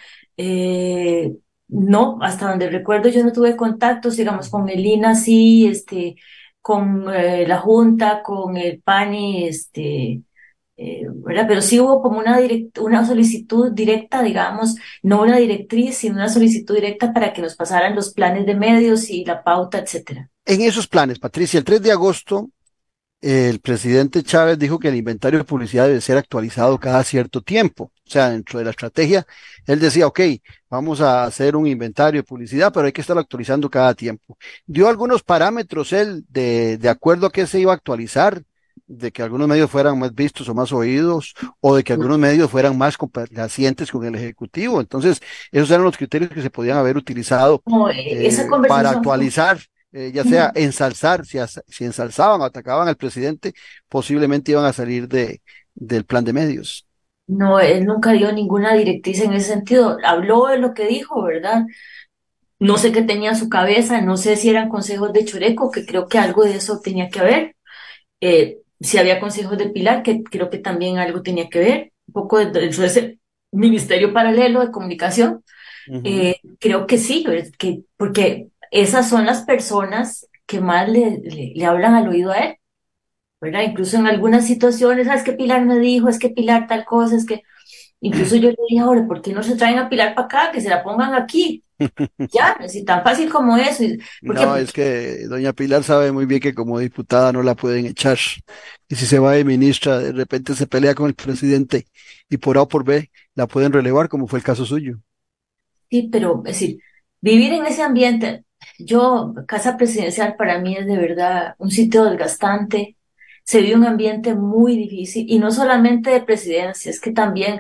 H: Eh, no, hasta donde recuerdo yo no tuve contactos, digamos, con el I N A sí, este, con eh, la Junta, con el PANI, este, eh, ¿verdad? Pero sí hubo como una direct- una solicitud directa, digamos, no una directriz, sino una solicitud directa para que nos pasaran los planes de medios y la pauta, etcétera.
B: en esos planes, Patricia, el tres de agosto, el presidente Chávez dijo que el inventario de publicidad debe ser actualizado cada cierto tiempo. O sea, dentro de la estrategia, él decía, ok, vamos a hacer un inventario de publicidad, pero hay que estarlo actualizando cada tiempo. Dio algunos parámetros él de, de acuerdo a qué se iba a actualizar, de que algunos medios fueran más vistos o más oídos, o de que algunos medios fueran más complacientes con el Ejecutivo. Entonces, esos eran los criterios que se podían haber utilizado
H: No, eh, esa
B: eh, para
H: conversación fue...
B: actualizar, eh, ya sea ensalzar, si, as- si ensalzaban o atacaban al presidente, posiblemente iban a salir de, del plan de medios.
H: No, él nunca dio ninguna directriz en ese sentido. Habló de lo que dijo, ¿verdad? No sé qué tenía en su cabeza, no sé si eran consejos de Choreco, que creo que algo de eso tenía que haber. Eh, si había consejos de Pilar, que creo que también algo tenía que ver. Un poco de, de ese ministerio paralelo de comunicación.
B: Ujú.
H: Eh, creo que sí, ¿verdad? Que, porque esas son las personas que más le, le, le hablan al oído a él, ¿verdad? Incluso en algunas situaciones, ah, es que Pilar me dijo, es que Pilar tal cosa, es que... Incluso yo le dije, ahora, ¿por qué no se traen a Pilar para acá? Que se la pongan aquí. Ya, es tan fácil como eso. Y- ¿Por qué?
B: No, es
H: Porque
B: que doña Pilar sabe muy bien que como diputada no la pueden echar. Y si se va de ministra, de repente se pelea con el presidente y por A o por B la pueden relevar, como fue el caso suyo.
H: sí, pero es decir, vivir en ese ambiente, yo, casa presidencial para mí es de verdad un sitio desgastante. Se vive un ambiente muy difícil y no solamente de presidencia, es que también,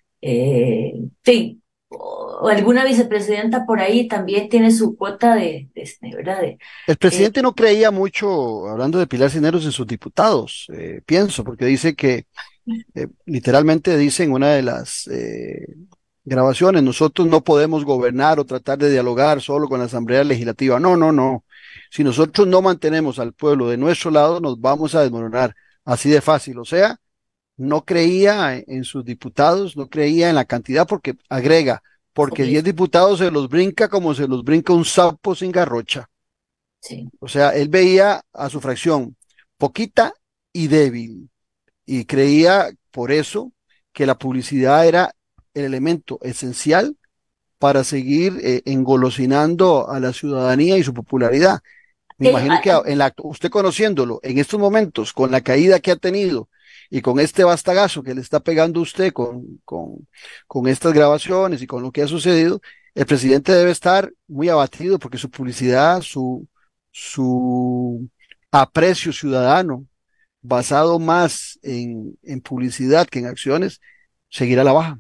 H: eh, sí, o o alguna vicepresidenta por ahí también tiene su cuota de, de, de ¿verdad? De,
B: El
H: eh,
B: presidente no creía mucho, hablando de Pilar Cisneros, en sus diputados, eh, pienso, porque dice que, eh, literalmente dice en una de las eh, grabaciones, nosotros no podemos gobernar o tratar de dialogar solo con la Asamblea Legislativa. No, no, no. Si nosotros no mantenemos al pueblo de nuestro lado, nos vamos a desmoronar. Así de fácil. O sea, no creía en en sus diputados, no creía en la cantidad, porque agrega, porque
H: sí,
B: diez diputados se los brinca como se los brinca un sapo sin garrocha.
H: sí.
B: O sea, él veía a su fracción poquita y débil y creía por eso que la publicidad era el elemento esencial para seguir eh, engolosinando a la ciudadanía y su popularidad. Me
H: Eh,
B: imagino
H: ah,
B: que a- en la, usted conociéndolo en estos momentos, con la caída que ha tenido y con este bastagazo que le está pegando a usted con, con, con estas grabaciones y con lo que ha sucedido, el presidente debe estar muy abatido porque su publicidad, su, su aprecio ciudadano, basado más en, en publicidad que en acciones, seguirá a la baja.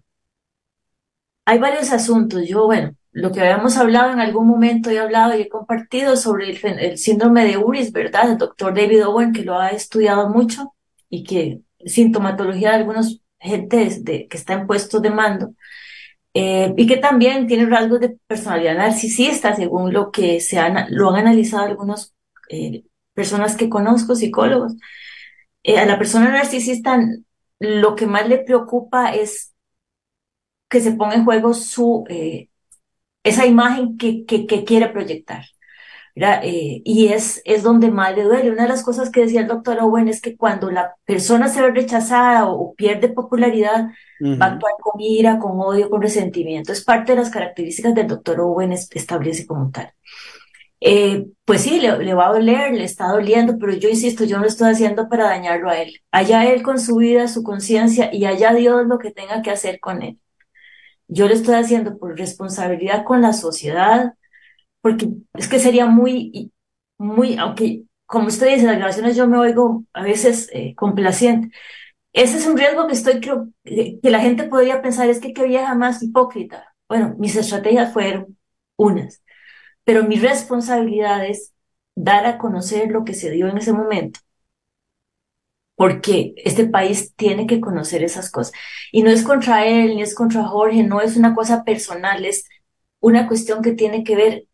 H: hay varios asuntos. Yo, bueno, lo que habíamos hablado en algún momento, he hablado y he compartido sobre el, fen- el síndrome de Uris, ¿verdad? El doctor David Owen, que lo ha estudiado mucho y que sintomatología de algunos gentes de, que está en puestos de mando, eh, y que también tiene rasgos de personalidad narcisista, según lo que se han, lo han analizado algunas personas que conozco, psicólogos. Eh, a la persona narcisista lo que más le preocupa es que se ponga en juego su, eh, esa imagen que, que, que quiere proyectar, ¿verdad? Eh, y es, es donde más le duele. Una de las cosas que decía el doctor Owen es que cuando la persona se ve rechazada o, o pierde popularidad, va a
B: Ujú.
H: actuar con ira, con odio, con resentimiento. Es parte de las características del doctor Owen es- establece como tal. Eh, pues sí, le, le va a doler, le está doliendo, pero yo insisto, yo no lo estoy haciendo para dañarlo a él. Allá él con su vida, su conciencia y allá Dios lo que tenga que hacer con él. Yo lo estoy haciendo por responsabilidad con la sociedad, porque es que sería muy, muy, aunque como usted dice, en las grabaciones yo me oigo a veces eh, complaciente, ese es un riesgo que estoy, creo, que la gente podría pensar, es que qué vieja más hipócrita. Bueno, mis estrategias fueron unas, pero mi responsabilidad es dar a conocer lo que se dio en ese momento, porque este país tiene que conocer esas cosas. Y no es contra él, ni es contra Jorge, no es una cosa personal, es una cuestión que tiene que ver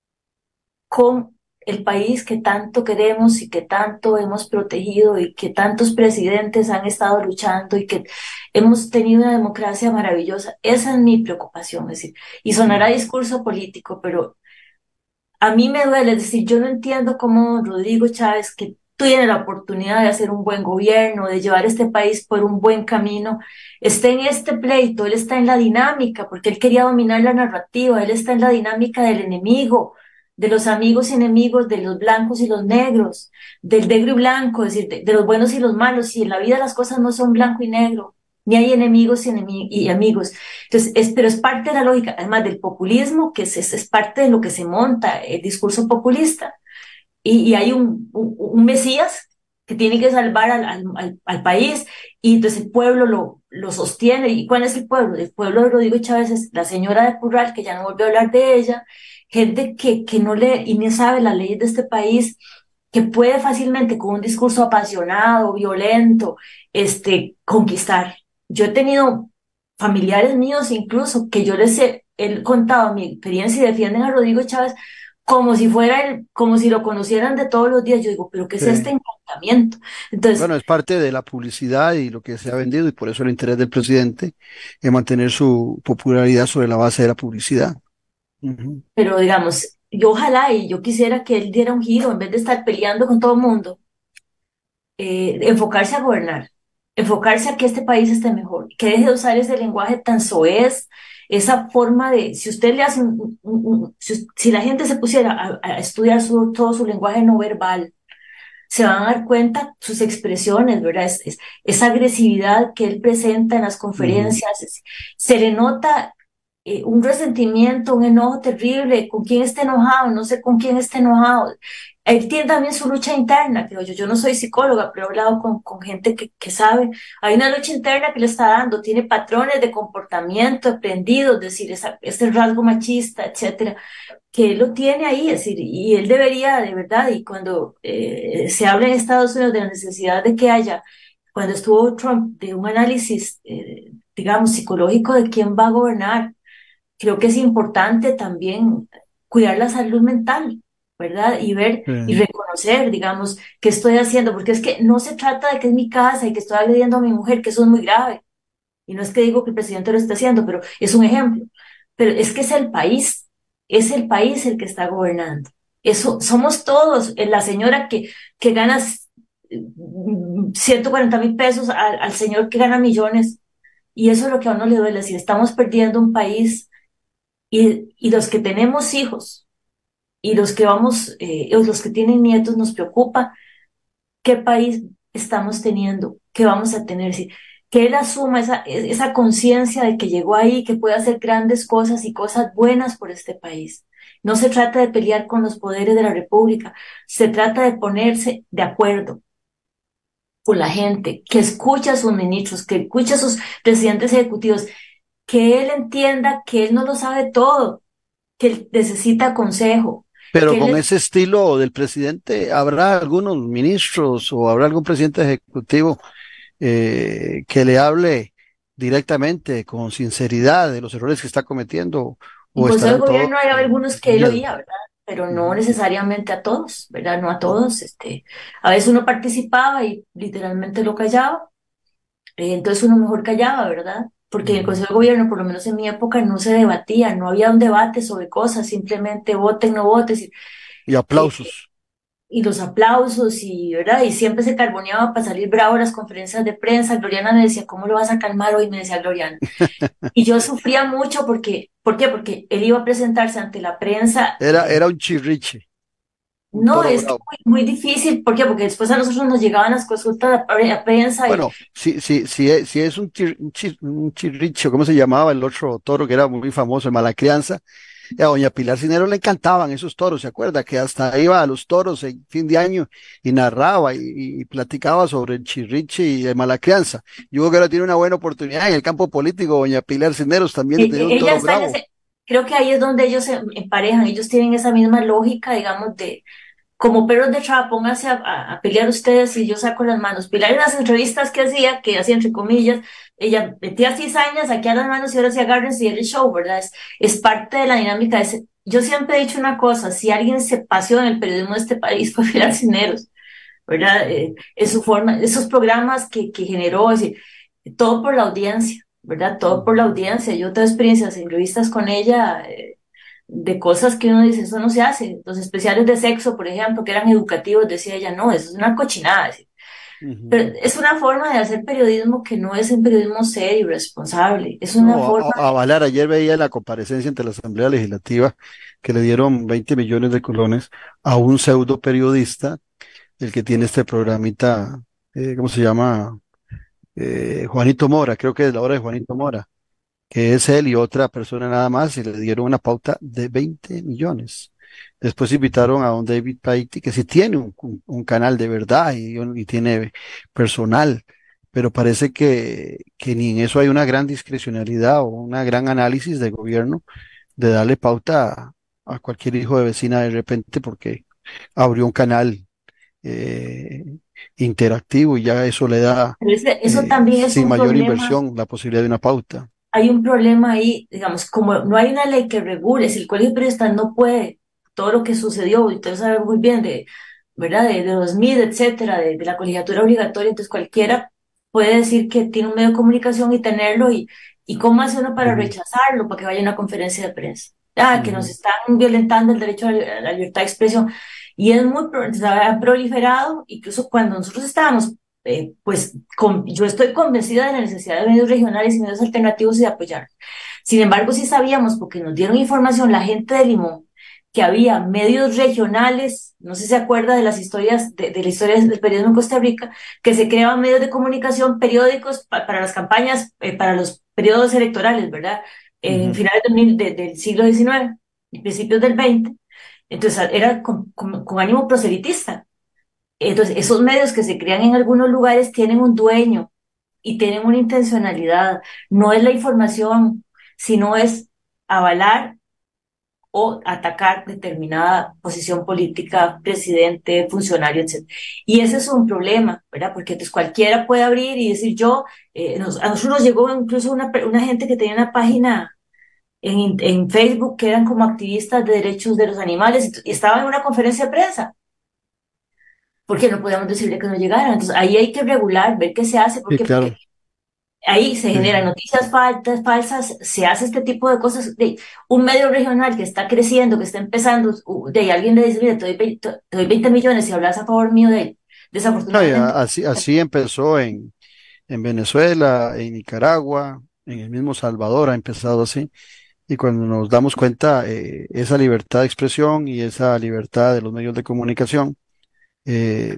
H: con el país que tanto queremos y que tanto hemos protegido y que tantos presidentes han estado luchando y que hemos tenido una democracia maravillosa. Esa es mi preocupación, es decir, y sonará discurso político, pero a mí me duele, es decir, yo no entiendo cómo Rodrigo Chávez, que tiene la oportunidad de hacer un buen gobierno, de llevar este país por un buen camino, está en este pleito, él está en la dinámica, porque él quería dominar la narrativa, él está en la dinámica del enemigo, de los amigos y enemigos, de los blancos y los negros, del negro y blanco, es decir, de, de los buenos y los malos, y en la vida las cosas no son blanco y negro, ni hay enemigos y, enemi y amigos. Entonces, es, pero es parte de la lógica, además del populismo, que es, es, es parte de lo que se monta el discurso populista. Y, y hay un, un, un Mesías que tiene que salvar al, al, al país, y entonces el pueblo lo, lo sostiene. ¿Y cuál es el pueblo? El pueblo de Rodrigo Chávez es la señora de Curral, que ya no volvió a hablar de ella, gente que, que no lee y ni sabe las leyes de este país, que puede fácilmente con un discurso apasionado, violento, este, conquistar. Yo he tenido familiares míos incluso que yo les he, he contado mi experiencia y defienden a Rodrigo Chávez como si fuera el, como si lo conocieran de todos los días. Yo digo, ¿pero qué es
B: Sí.
H: este encantamiento? Entonces,
B: Bueno, es parte de la publicidad y lo que se ha vendido, y por eso el interés del presidente en mantener su popularidad sobre la base de la publicidad. Ujú.
H: pero digamos, yo ojalá y yo quisiera que él diera un giro en vez de estar peleando con todo el mundo, eh, enfocarse a gobernar, enfocarse a que este país esté mejor, que deje de usar ese lenguaje tan soez, esa forma de, si usted le hace, un, un- un- si, si la gente se pusiera a, a estudiar su, todo su lenguaje no verbal, se van a dar cuenta sus expresiones, ¿verdad? Es, es- esa agresividad que él presenta en las
B: Ujú.
H: conferencias, es- se le nota eh, un resentimiento, un enojo terrible, con quién está enojado, no sé con quién está enojado. Él tiene también su lucha interna, creo yo. Yo no soy psicóloga, pero he hablado con, con gente que, que sabe. Hay una lucha interna que le está dando, tiene patrones de comportamiento aprendidos, es decir, esa, ese rasgo machista, etcétera, que él lo tiene ahí, es decir, y él debería, de verdad, y cuando eh, se habla en Estados Unidos de la necesidad de que haya, cuando estuvo Trump, de un análisis, eh, digamos, psicológico de quién va a gobernar, creo que es importante también cuidar la salud mental, ¿verdad? Y ver y
B: Sí.
H: reconocer, digamos, qué estoy haciendo, porque es que no se trata de que es mi casa y que estoy agrediendo a mi mujer, que eso es muy grave. Y no es que digo que el presidente lo esté haciendo, pero es un ejemplo. Pero es que es el país, es el país el que está gobernando. Eso somos todos. Eh, La señora que, que gana ciento cuarenta mil pesos al, al señor que gana millones. Y eso es lo que a uno le duele. Si estamos perdiendo un país y, y los que tenemos hijos y los que vamos, eh, los que tienen nietos, nos preocupa qué país estamos teniendo, qué vamos a tener. Sí, que él asuma esa, esa conciencia de que llegó ahí, que puede hacer grandes cosas y cosas buenas por este país. No se trata de pelear con los poderes de la República, se trata de ponerse de acuerdo con la gente, que escucha a sus ministros, que escucha a sus presidentes ejecutivos, que él entienda que él no lo sabe todo, que él necesita consejo,
B: Pero
H: que
B: con
H: él
B: ese estilo del presidente, ¿habrá algunos ministros o habrá algún presidente ejecutivo eh, que le hable directamente, con sinceridad, de los errores que está cometiendo,
H: en
B: o
H: Consejo de
B: estarán todos
H: Gobierno hay
B: con
H: algunos que él
B: miedo?
H: oía, ¿verdad? Pero no
B: Ujú.
H: necesariamente a todos, ¿verdad? No a todos. Este, a veces uno participaba y literalmente lo callaba, eh, entonces uno mejor callaba, ¿verdad? Porque en el
B: Ujú.
H: Consejo de Gobierno, por lo menos en mi época, no se debatía, no había un debate sobre cosas, simplemente voten, no votes, y,
B: Y
H: eh,
B: aplausos.
H: y los aplausos, y, ¿verdad? Y siempre se carboneaba para salir bravo a las conferencias de prensa. Gloriana me decía, ¿cómo lo vas a calmar hoy? Me decía Gloriana. Y yo sufría mucho porque, ¿por qué? Porque él iba a presentarse ante la prensa.
B: Era,
H: eh,
B: era un chirriche, un
H: no,
B: toro
H: es que
B: bravo.
H: muy, muy difícil, ¿por qué? Porque después a nosotros nos llegaban las consultas a pre- a prensa y,
B: Bueno, si, si, si, es, si es un, chir- un, chir- un chirriche, ¿cómo se llamaba el otro toro que era muy famoso, el Malacrianza? Y a doña Pilar Cisneros le encantaban esos toros, ¿se acuerda? Que hasta iba a los toros en fin de año y narraba y, y platicaba sobre el chirriche y de mala crianza. Yo creo que ahora tiene una buena oportunidad en el campo político, doña Pilar Cisneros, también de
H: E-
B: tener
H: e-
B: un
H: Ella
B: toro
H: está en
B: bravo.
H: ese, creo que ahí es donde ellos se emparejan, ellos tienen esa misma lógica, digamos, de como perros de traba, pónganse a, a- a pelear ustedes y yo saco las manos. Pilar en las entrevistas que hacía, que hacía entre comillas, ella metía cizañas, saquea las manos y ahora se agarran y era el show, ¿verdad? Es, es parte de la dinámica. de ese- Yo siempre he dicho una cosa, si alguien se paseó en el periodismo de este país fue Pilar Cisneros, ¿verdad? Eh, es su forma, esos programas que, que generó, es decir, todo por la audiencia, ¿verdad? Todo por la audiencia. Yo tengo experiencias en revistas con ella, eh, de cosas que uno dice, eso no se hace. Los especiales de sexo, por ejemplo, que eran educativos, decía ella, no, eso es una cochinada. Decía.
B: Ujú.
H: Pero es una forma de hacer periodismo que no es un periodismo serio, responsable. Es una
B: No, a,
H: forma,
B: a- a avalar. Ayer veía la comparecencia ante la Asamblea Legislativa que le dieron veinte millones de colones a un pseudo periodista, el que tiene este programita, eh, ¿cómo se llama? Eh, Juanito Mora, creo que es la hora de Juanito Mora, que es él y otra persona nada más, y le dieron una pauta de veinte millones. Después invitaron a don David Paiti, que sí tiene un, un- un canal de verdad y, y tiene personal, pero parece que, que ni en eso hay una gran discrecionalidad o una gran análisis del gobierno de darle pauta a, a cualquier hijo de vecina de repente porque abrió un canal eh, interactivo y ya eso le da,
H: pero ese- eso
B: eh,
H: también es
B: sin
H: un
B: mayor
H: problema.
B: inversión, la posibilidad de una pauta.
H: Hay un problema ahí, digamos, como no hay una ley que regule, si el colegio de periodistas no puede, todo lo que sucedió, y ustedes saben muy bien, de, ¿verdad? De, de dos mil, etcétera, de, de la colegiatura obligatoria, entonces cualquiera puede decir que tiene un medio de comunicación y tenerlo, y, y cómo hace uno para
B: Ujú,
H: rechazarlo, para que vaya a una conferencia de prensa. Ah, que nos
B: ujú.
H: están violentando el derecho a la, a la libertad de expresión. Y es muy, pro- se ha proliferado, incluso cuando nosotros estábamos eh, pues con- yo estoy convencida de la necesidad de medios regionales y medios alternativos y de apoyar. Sin embargo, sí sabíamos, porque nos dieron información la gente de Limón, que había medios regionales, no sé si se acuerda de las historias, de, de las historias del periodismo en Costa Rica, que se creaban medios de comunicación, periódicos pa- para las campañas, eh, para los periodos electorales, ¿verdad? En
B: Ujú.
H: finales del, mil- de- del siglo diecinueve y principios del veinte. Entonces, era con, con- con ánimo proselitista. Entonces, esos medios que se crean en algunos lugares tienen un dueño y tienen una intencionalidad. No es la información, sino es avalar o atacar determinada posición política, presidente, funcionario, etcétera. Y ese es un problema, ¿verdad? Porque entonces cualquiera puede abrir y decir yo, eh, nos- a nosotros nos llegó incluso una, pe- una gente que tenía una página en, en Facebook que eran como activistas de derechos de los animales y estaban en una conferencia de prensa porque no podíamos decirle que no llegaran. Entonces ahí hay que regular, ver qué se hace, ¿por
B: Sí,
H: qué? Porque
B: claro.
H: ahí se
B: Sí,
H: generan noticias falsas, falsas, se hace este tipo de cosas. De un medio regional que está creciendo, que está empezando, uh, de ahí alguien le dice, mire, te doy veinte, te doy veinte millones y hablas a favor mío de él.
B: no, y a-
H: Desafortunadamente,
B: así, así empezó en, en Venezuela, en Nicaragua, en el mismo Salvador ha empezado así. Y cuando nos damos cuenta, eh, esa libertad de expresión y esa libertad de los medios de comunicación, eh,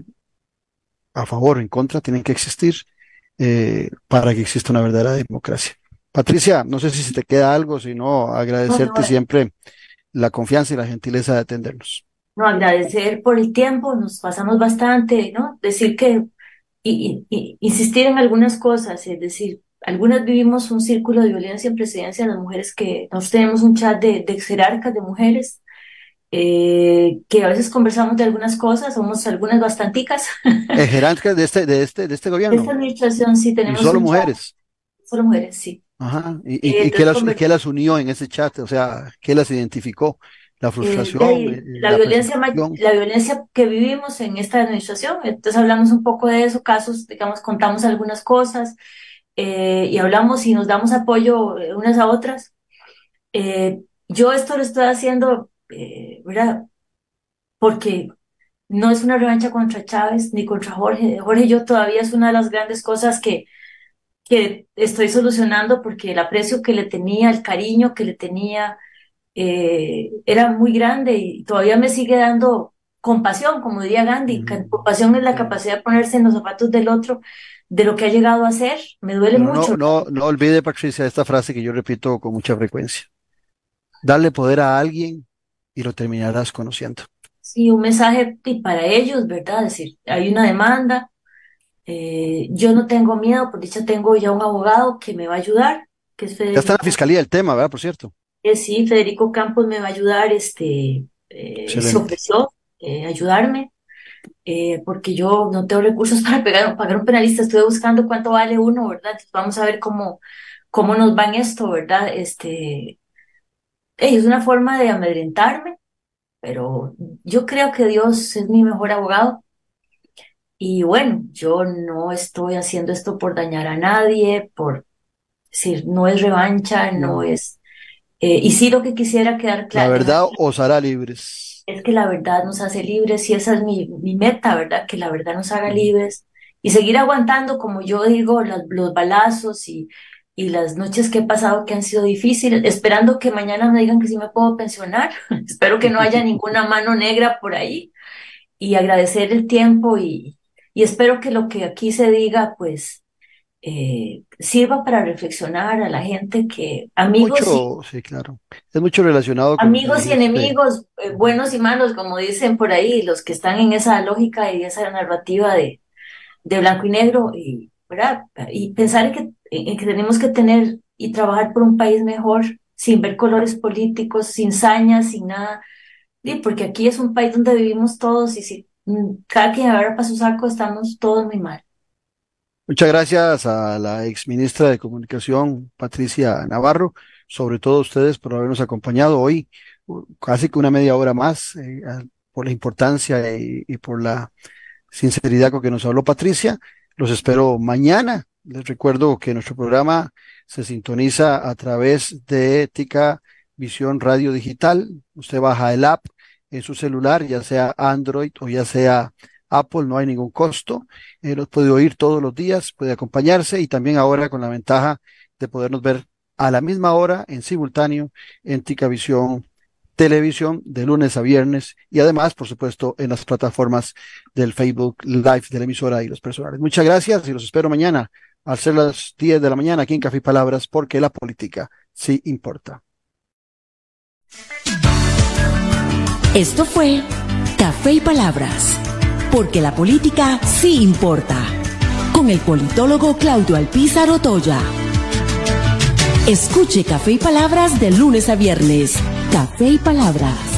B: a favor o en contra, tienen que existir eh, para que exista una verdadera democracia. Patricia, no sé si se te queda algo, sino
H: no, no,
B: agradecerte siempre la confianza y la gentileza de atendernos.
H: no agradecer por el tiempo, nos pasamos bastante, ¿no? Decir que, y, y- y insistir en algunas cosas, es decir, algunas vivimos un círculo de violencia en presidencia, las mujeres que, nosotros tenemos un chat de, de jerarcas de mujeres, eh, que a veces conversamos de algunas cosas, somos algunas bastanticas.
B: Eh, jerarcas de este, de este, de este
H: De esta
B: gobierno,
H: administración sí
B: y
H: tenemos
B: solo
H: un chat,
B: mujeres.
H: solo mujeres, sí.
B: Ajá. ¿Y,
H: Eh,
B: y, y qué
H: entonces,
B: las, y
H: conver-
B: qué las unió en ese chat? O sea, ¿qué las identificó? La
H: eh, de
B: frustración, eh,
H: ahí,
B: eh,
H: la
B: la
H: violencia, ma-
B: persecución.
H: la violencia que vivimos en esta administración, entonces hablamos un poco de eso, casos, digamos, contamos algunas cosas, eh, y hablamos y nos damos apoyo eh, unas a otras. Eh, yo esto lo estoy haciendo, eh, ¿verdad? Porque no es una revancha contra Chávez ni contra Jorge. Jorge y yo todavía es una de las grandes cosas que, que estoy solucionando porque el aprecio que le tenía, el cariño que le tenía, eh, era muy grande y todavía me sigue dando compasión, como diría Gandhi.
B: Ujú.
H: Ca- Compasión es la
B: Sí.
H: capacidad de ponerse en los zapatos del otro, de lo que ha llegado a ser. Me duele
B: Pero no,
H: mucho.
B: no, no olvide, Patricia, esta frase que yo repito con mucha frecuencia. darle poder a alguien y lo terminarás conociendo.
H: Sí, un mensaje y para ellos, ¿verdad? Es decir, hay una demanda, eh, yo no tengo miedo, por dicha tengo ya un abogado que me va a ayudar, que es Federico.
B: Ya está en la fiscalía el tema, ¿verdad? Por cierto.
H: Eh, sí, Federico Campos me va a ayudar, este, eh, se ofreció eh, ayudarme, eh, porque yo no tengo recursos para pegar, pagar un penalista, estuve buscando cuánto vale uno, ¿verdad? Entonces vamos a ver cómo, cómo nos va en esto, ¿verdad? Este, eh, es una forma de amedrentarme, pero yo creo que Dios es mi mejor abogado. Y bueno, yo no estoy haciendo esto por dañar a nadie, por decir, no es revancha, no, no es... Eh, y sí lo que quisiera quedar claro...
B: La verdad os hará libres.
H: Es que la verdad nos hace libres y esa es mi, mi meta, ¿verdad? Que la verdad nos haga libres y seguir aguantando, como yo digo, los, los balazos y, y las noches que he pasado que han sido difíciles, esperando que mañana me digan que sí me puedo pensionar. Espero que no haya ninguna mano negra por ahí y agradecer el tiempo y... Y espero que lo que aquí se diga, pues, eh, sirva para reflexionar a la gente que amigos
B: mucho,
H: y,
B: sí, claro. Es mucho relacionado con
H: amigos y enemigos, eh, buenos y malos, como dicen por ahí, los que están en esa lógica y esa narrativa de, de blanco y negro, y, ¿verdad? Y pensar en que, en que tenemos que tener y trabajar por un país mejor, sin ver colores políticos, sin sañas, sin nada, y porque aquí es un país donde vivimos todos y si cada quien agarra para su saco, estamos todos muy mal.
B: Muchas gracias a la ex ministra de Comunicación, Patricia Navarro, sobre todo a ustedes por habernos acompañado hoy, casi que una media hora más, eh, por la importancia y, y por la sinceridad con que nos habló Patricia. Los espero mañana. Les recuerdo que nuestro programa se sintoniza a través de Tica Visión Radio Digital. Usted baja el app en su celular, ya sea Android o ya sea Apple, no hay ningún costo. Eh, los puede oír todos los días, puede acompañarse y también ahora con la ventaja de podernos ver a la misma hora en simultáneo en Tica Visión Televisión de lunes a viernes y además, por supuesto, en las plataformas del Facebook Live de la emisora y los personales. Muchas gracias y los espero mañana al ser las diez de la mañana aquí en Café y Palabras, porque la política sí importa.
A: Esto fue Café y Palabras, porque la política sí importa, con el politólogo Claudio Alpizar Otoya. Escuche Café y Palabras de lunes a viernes. Café y Palabras.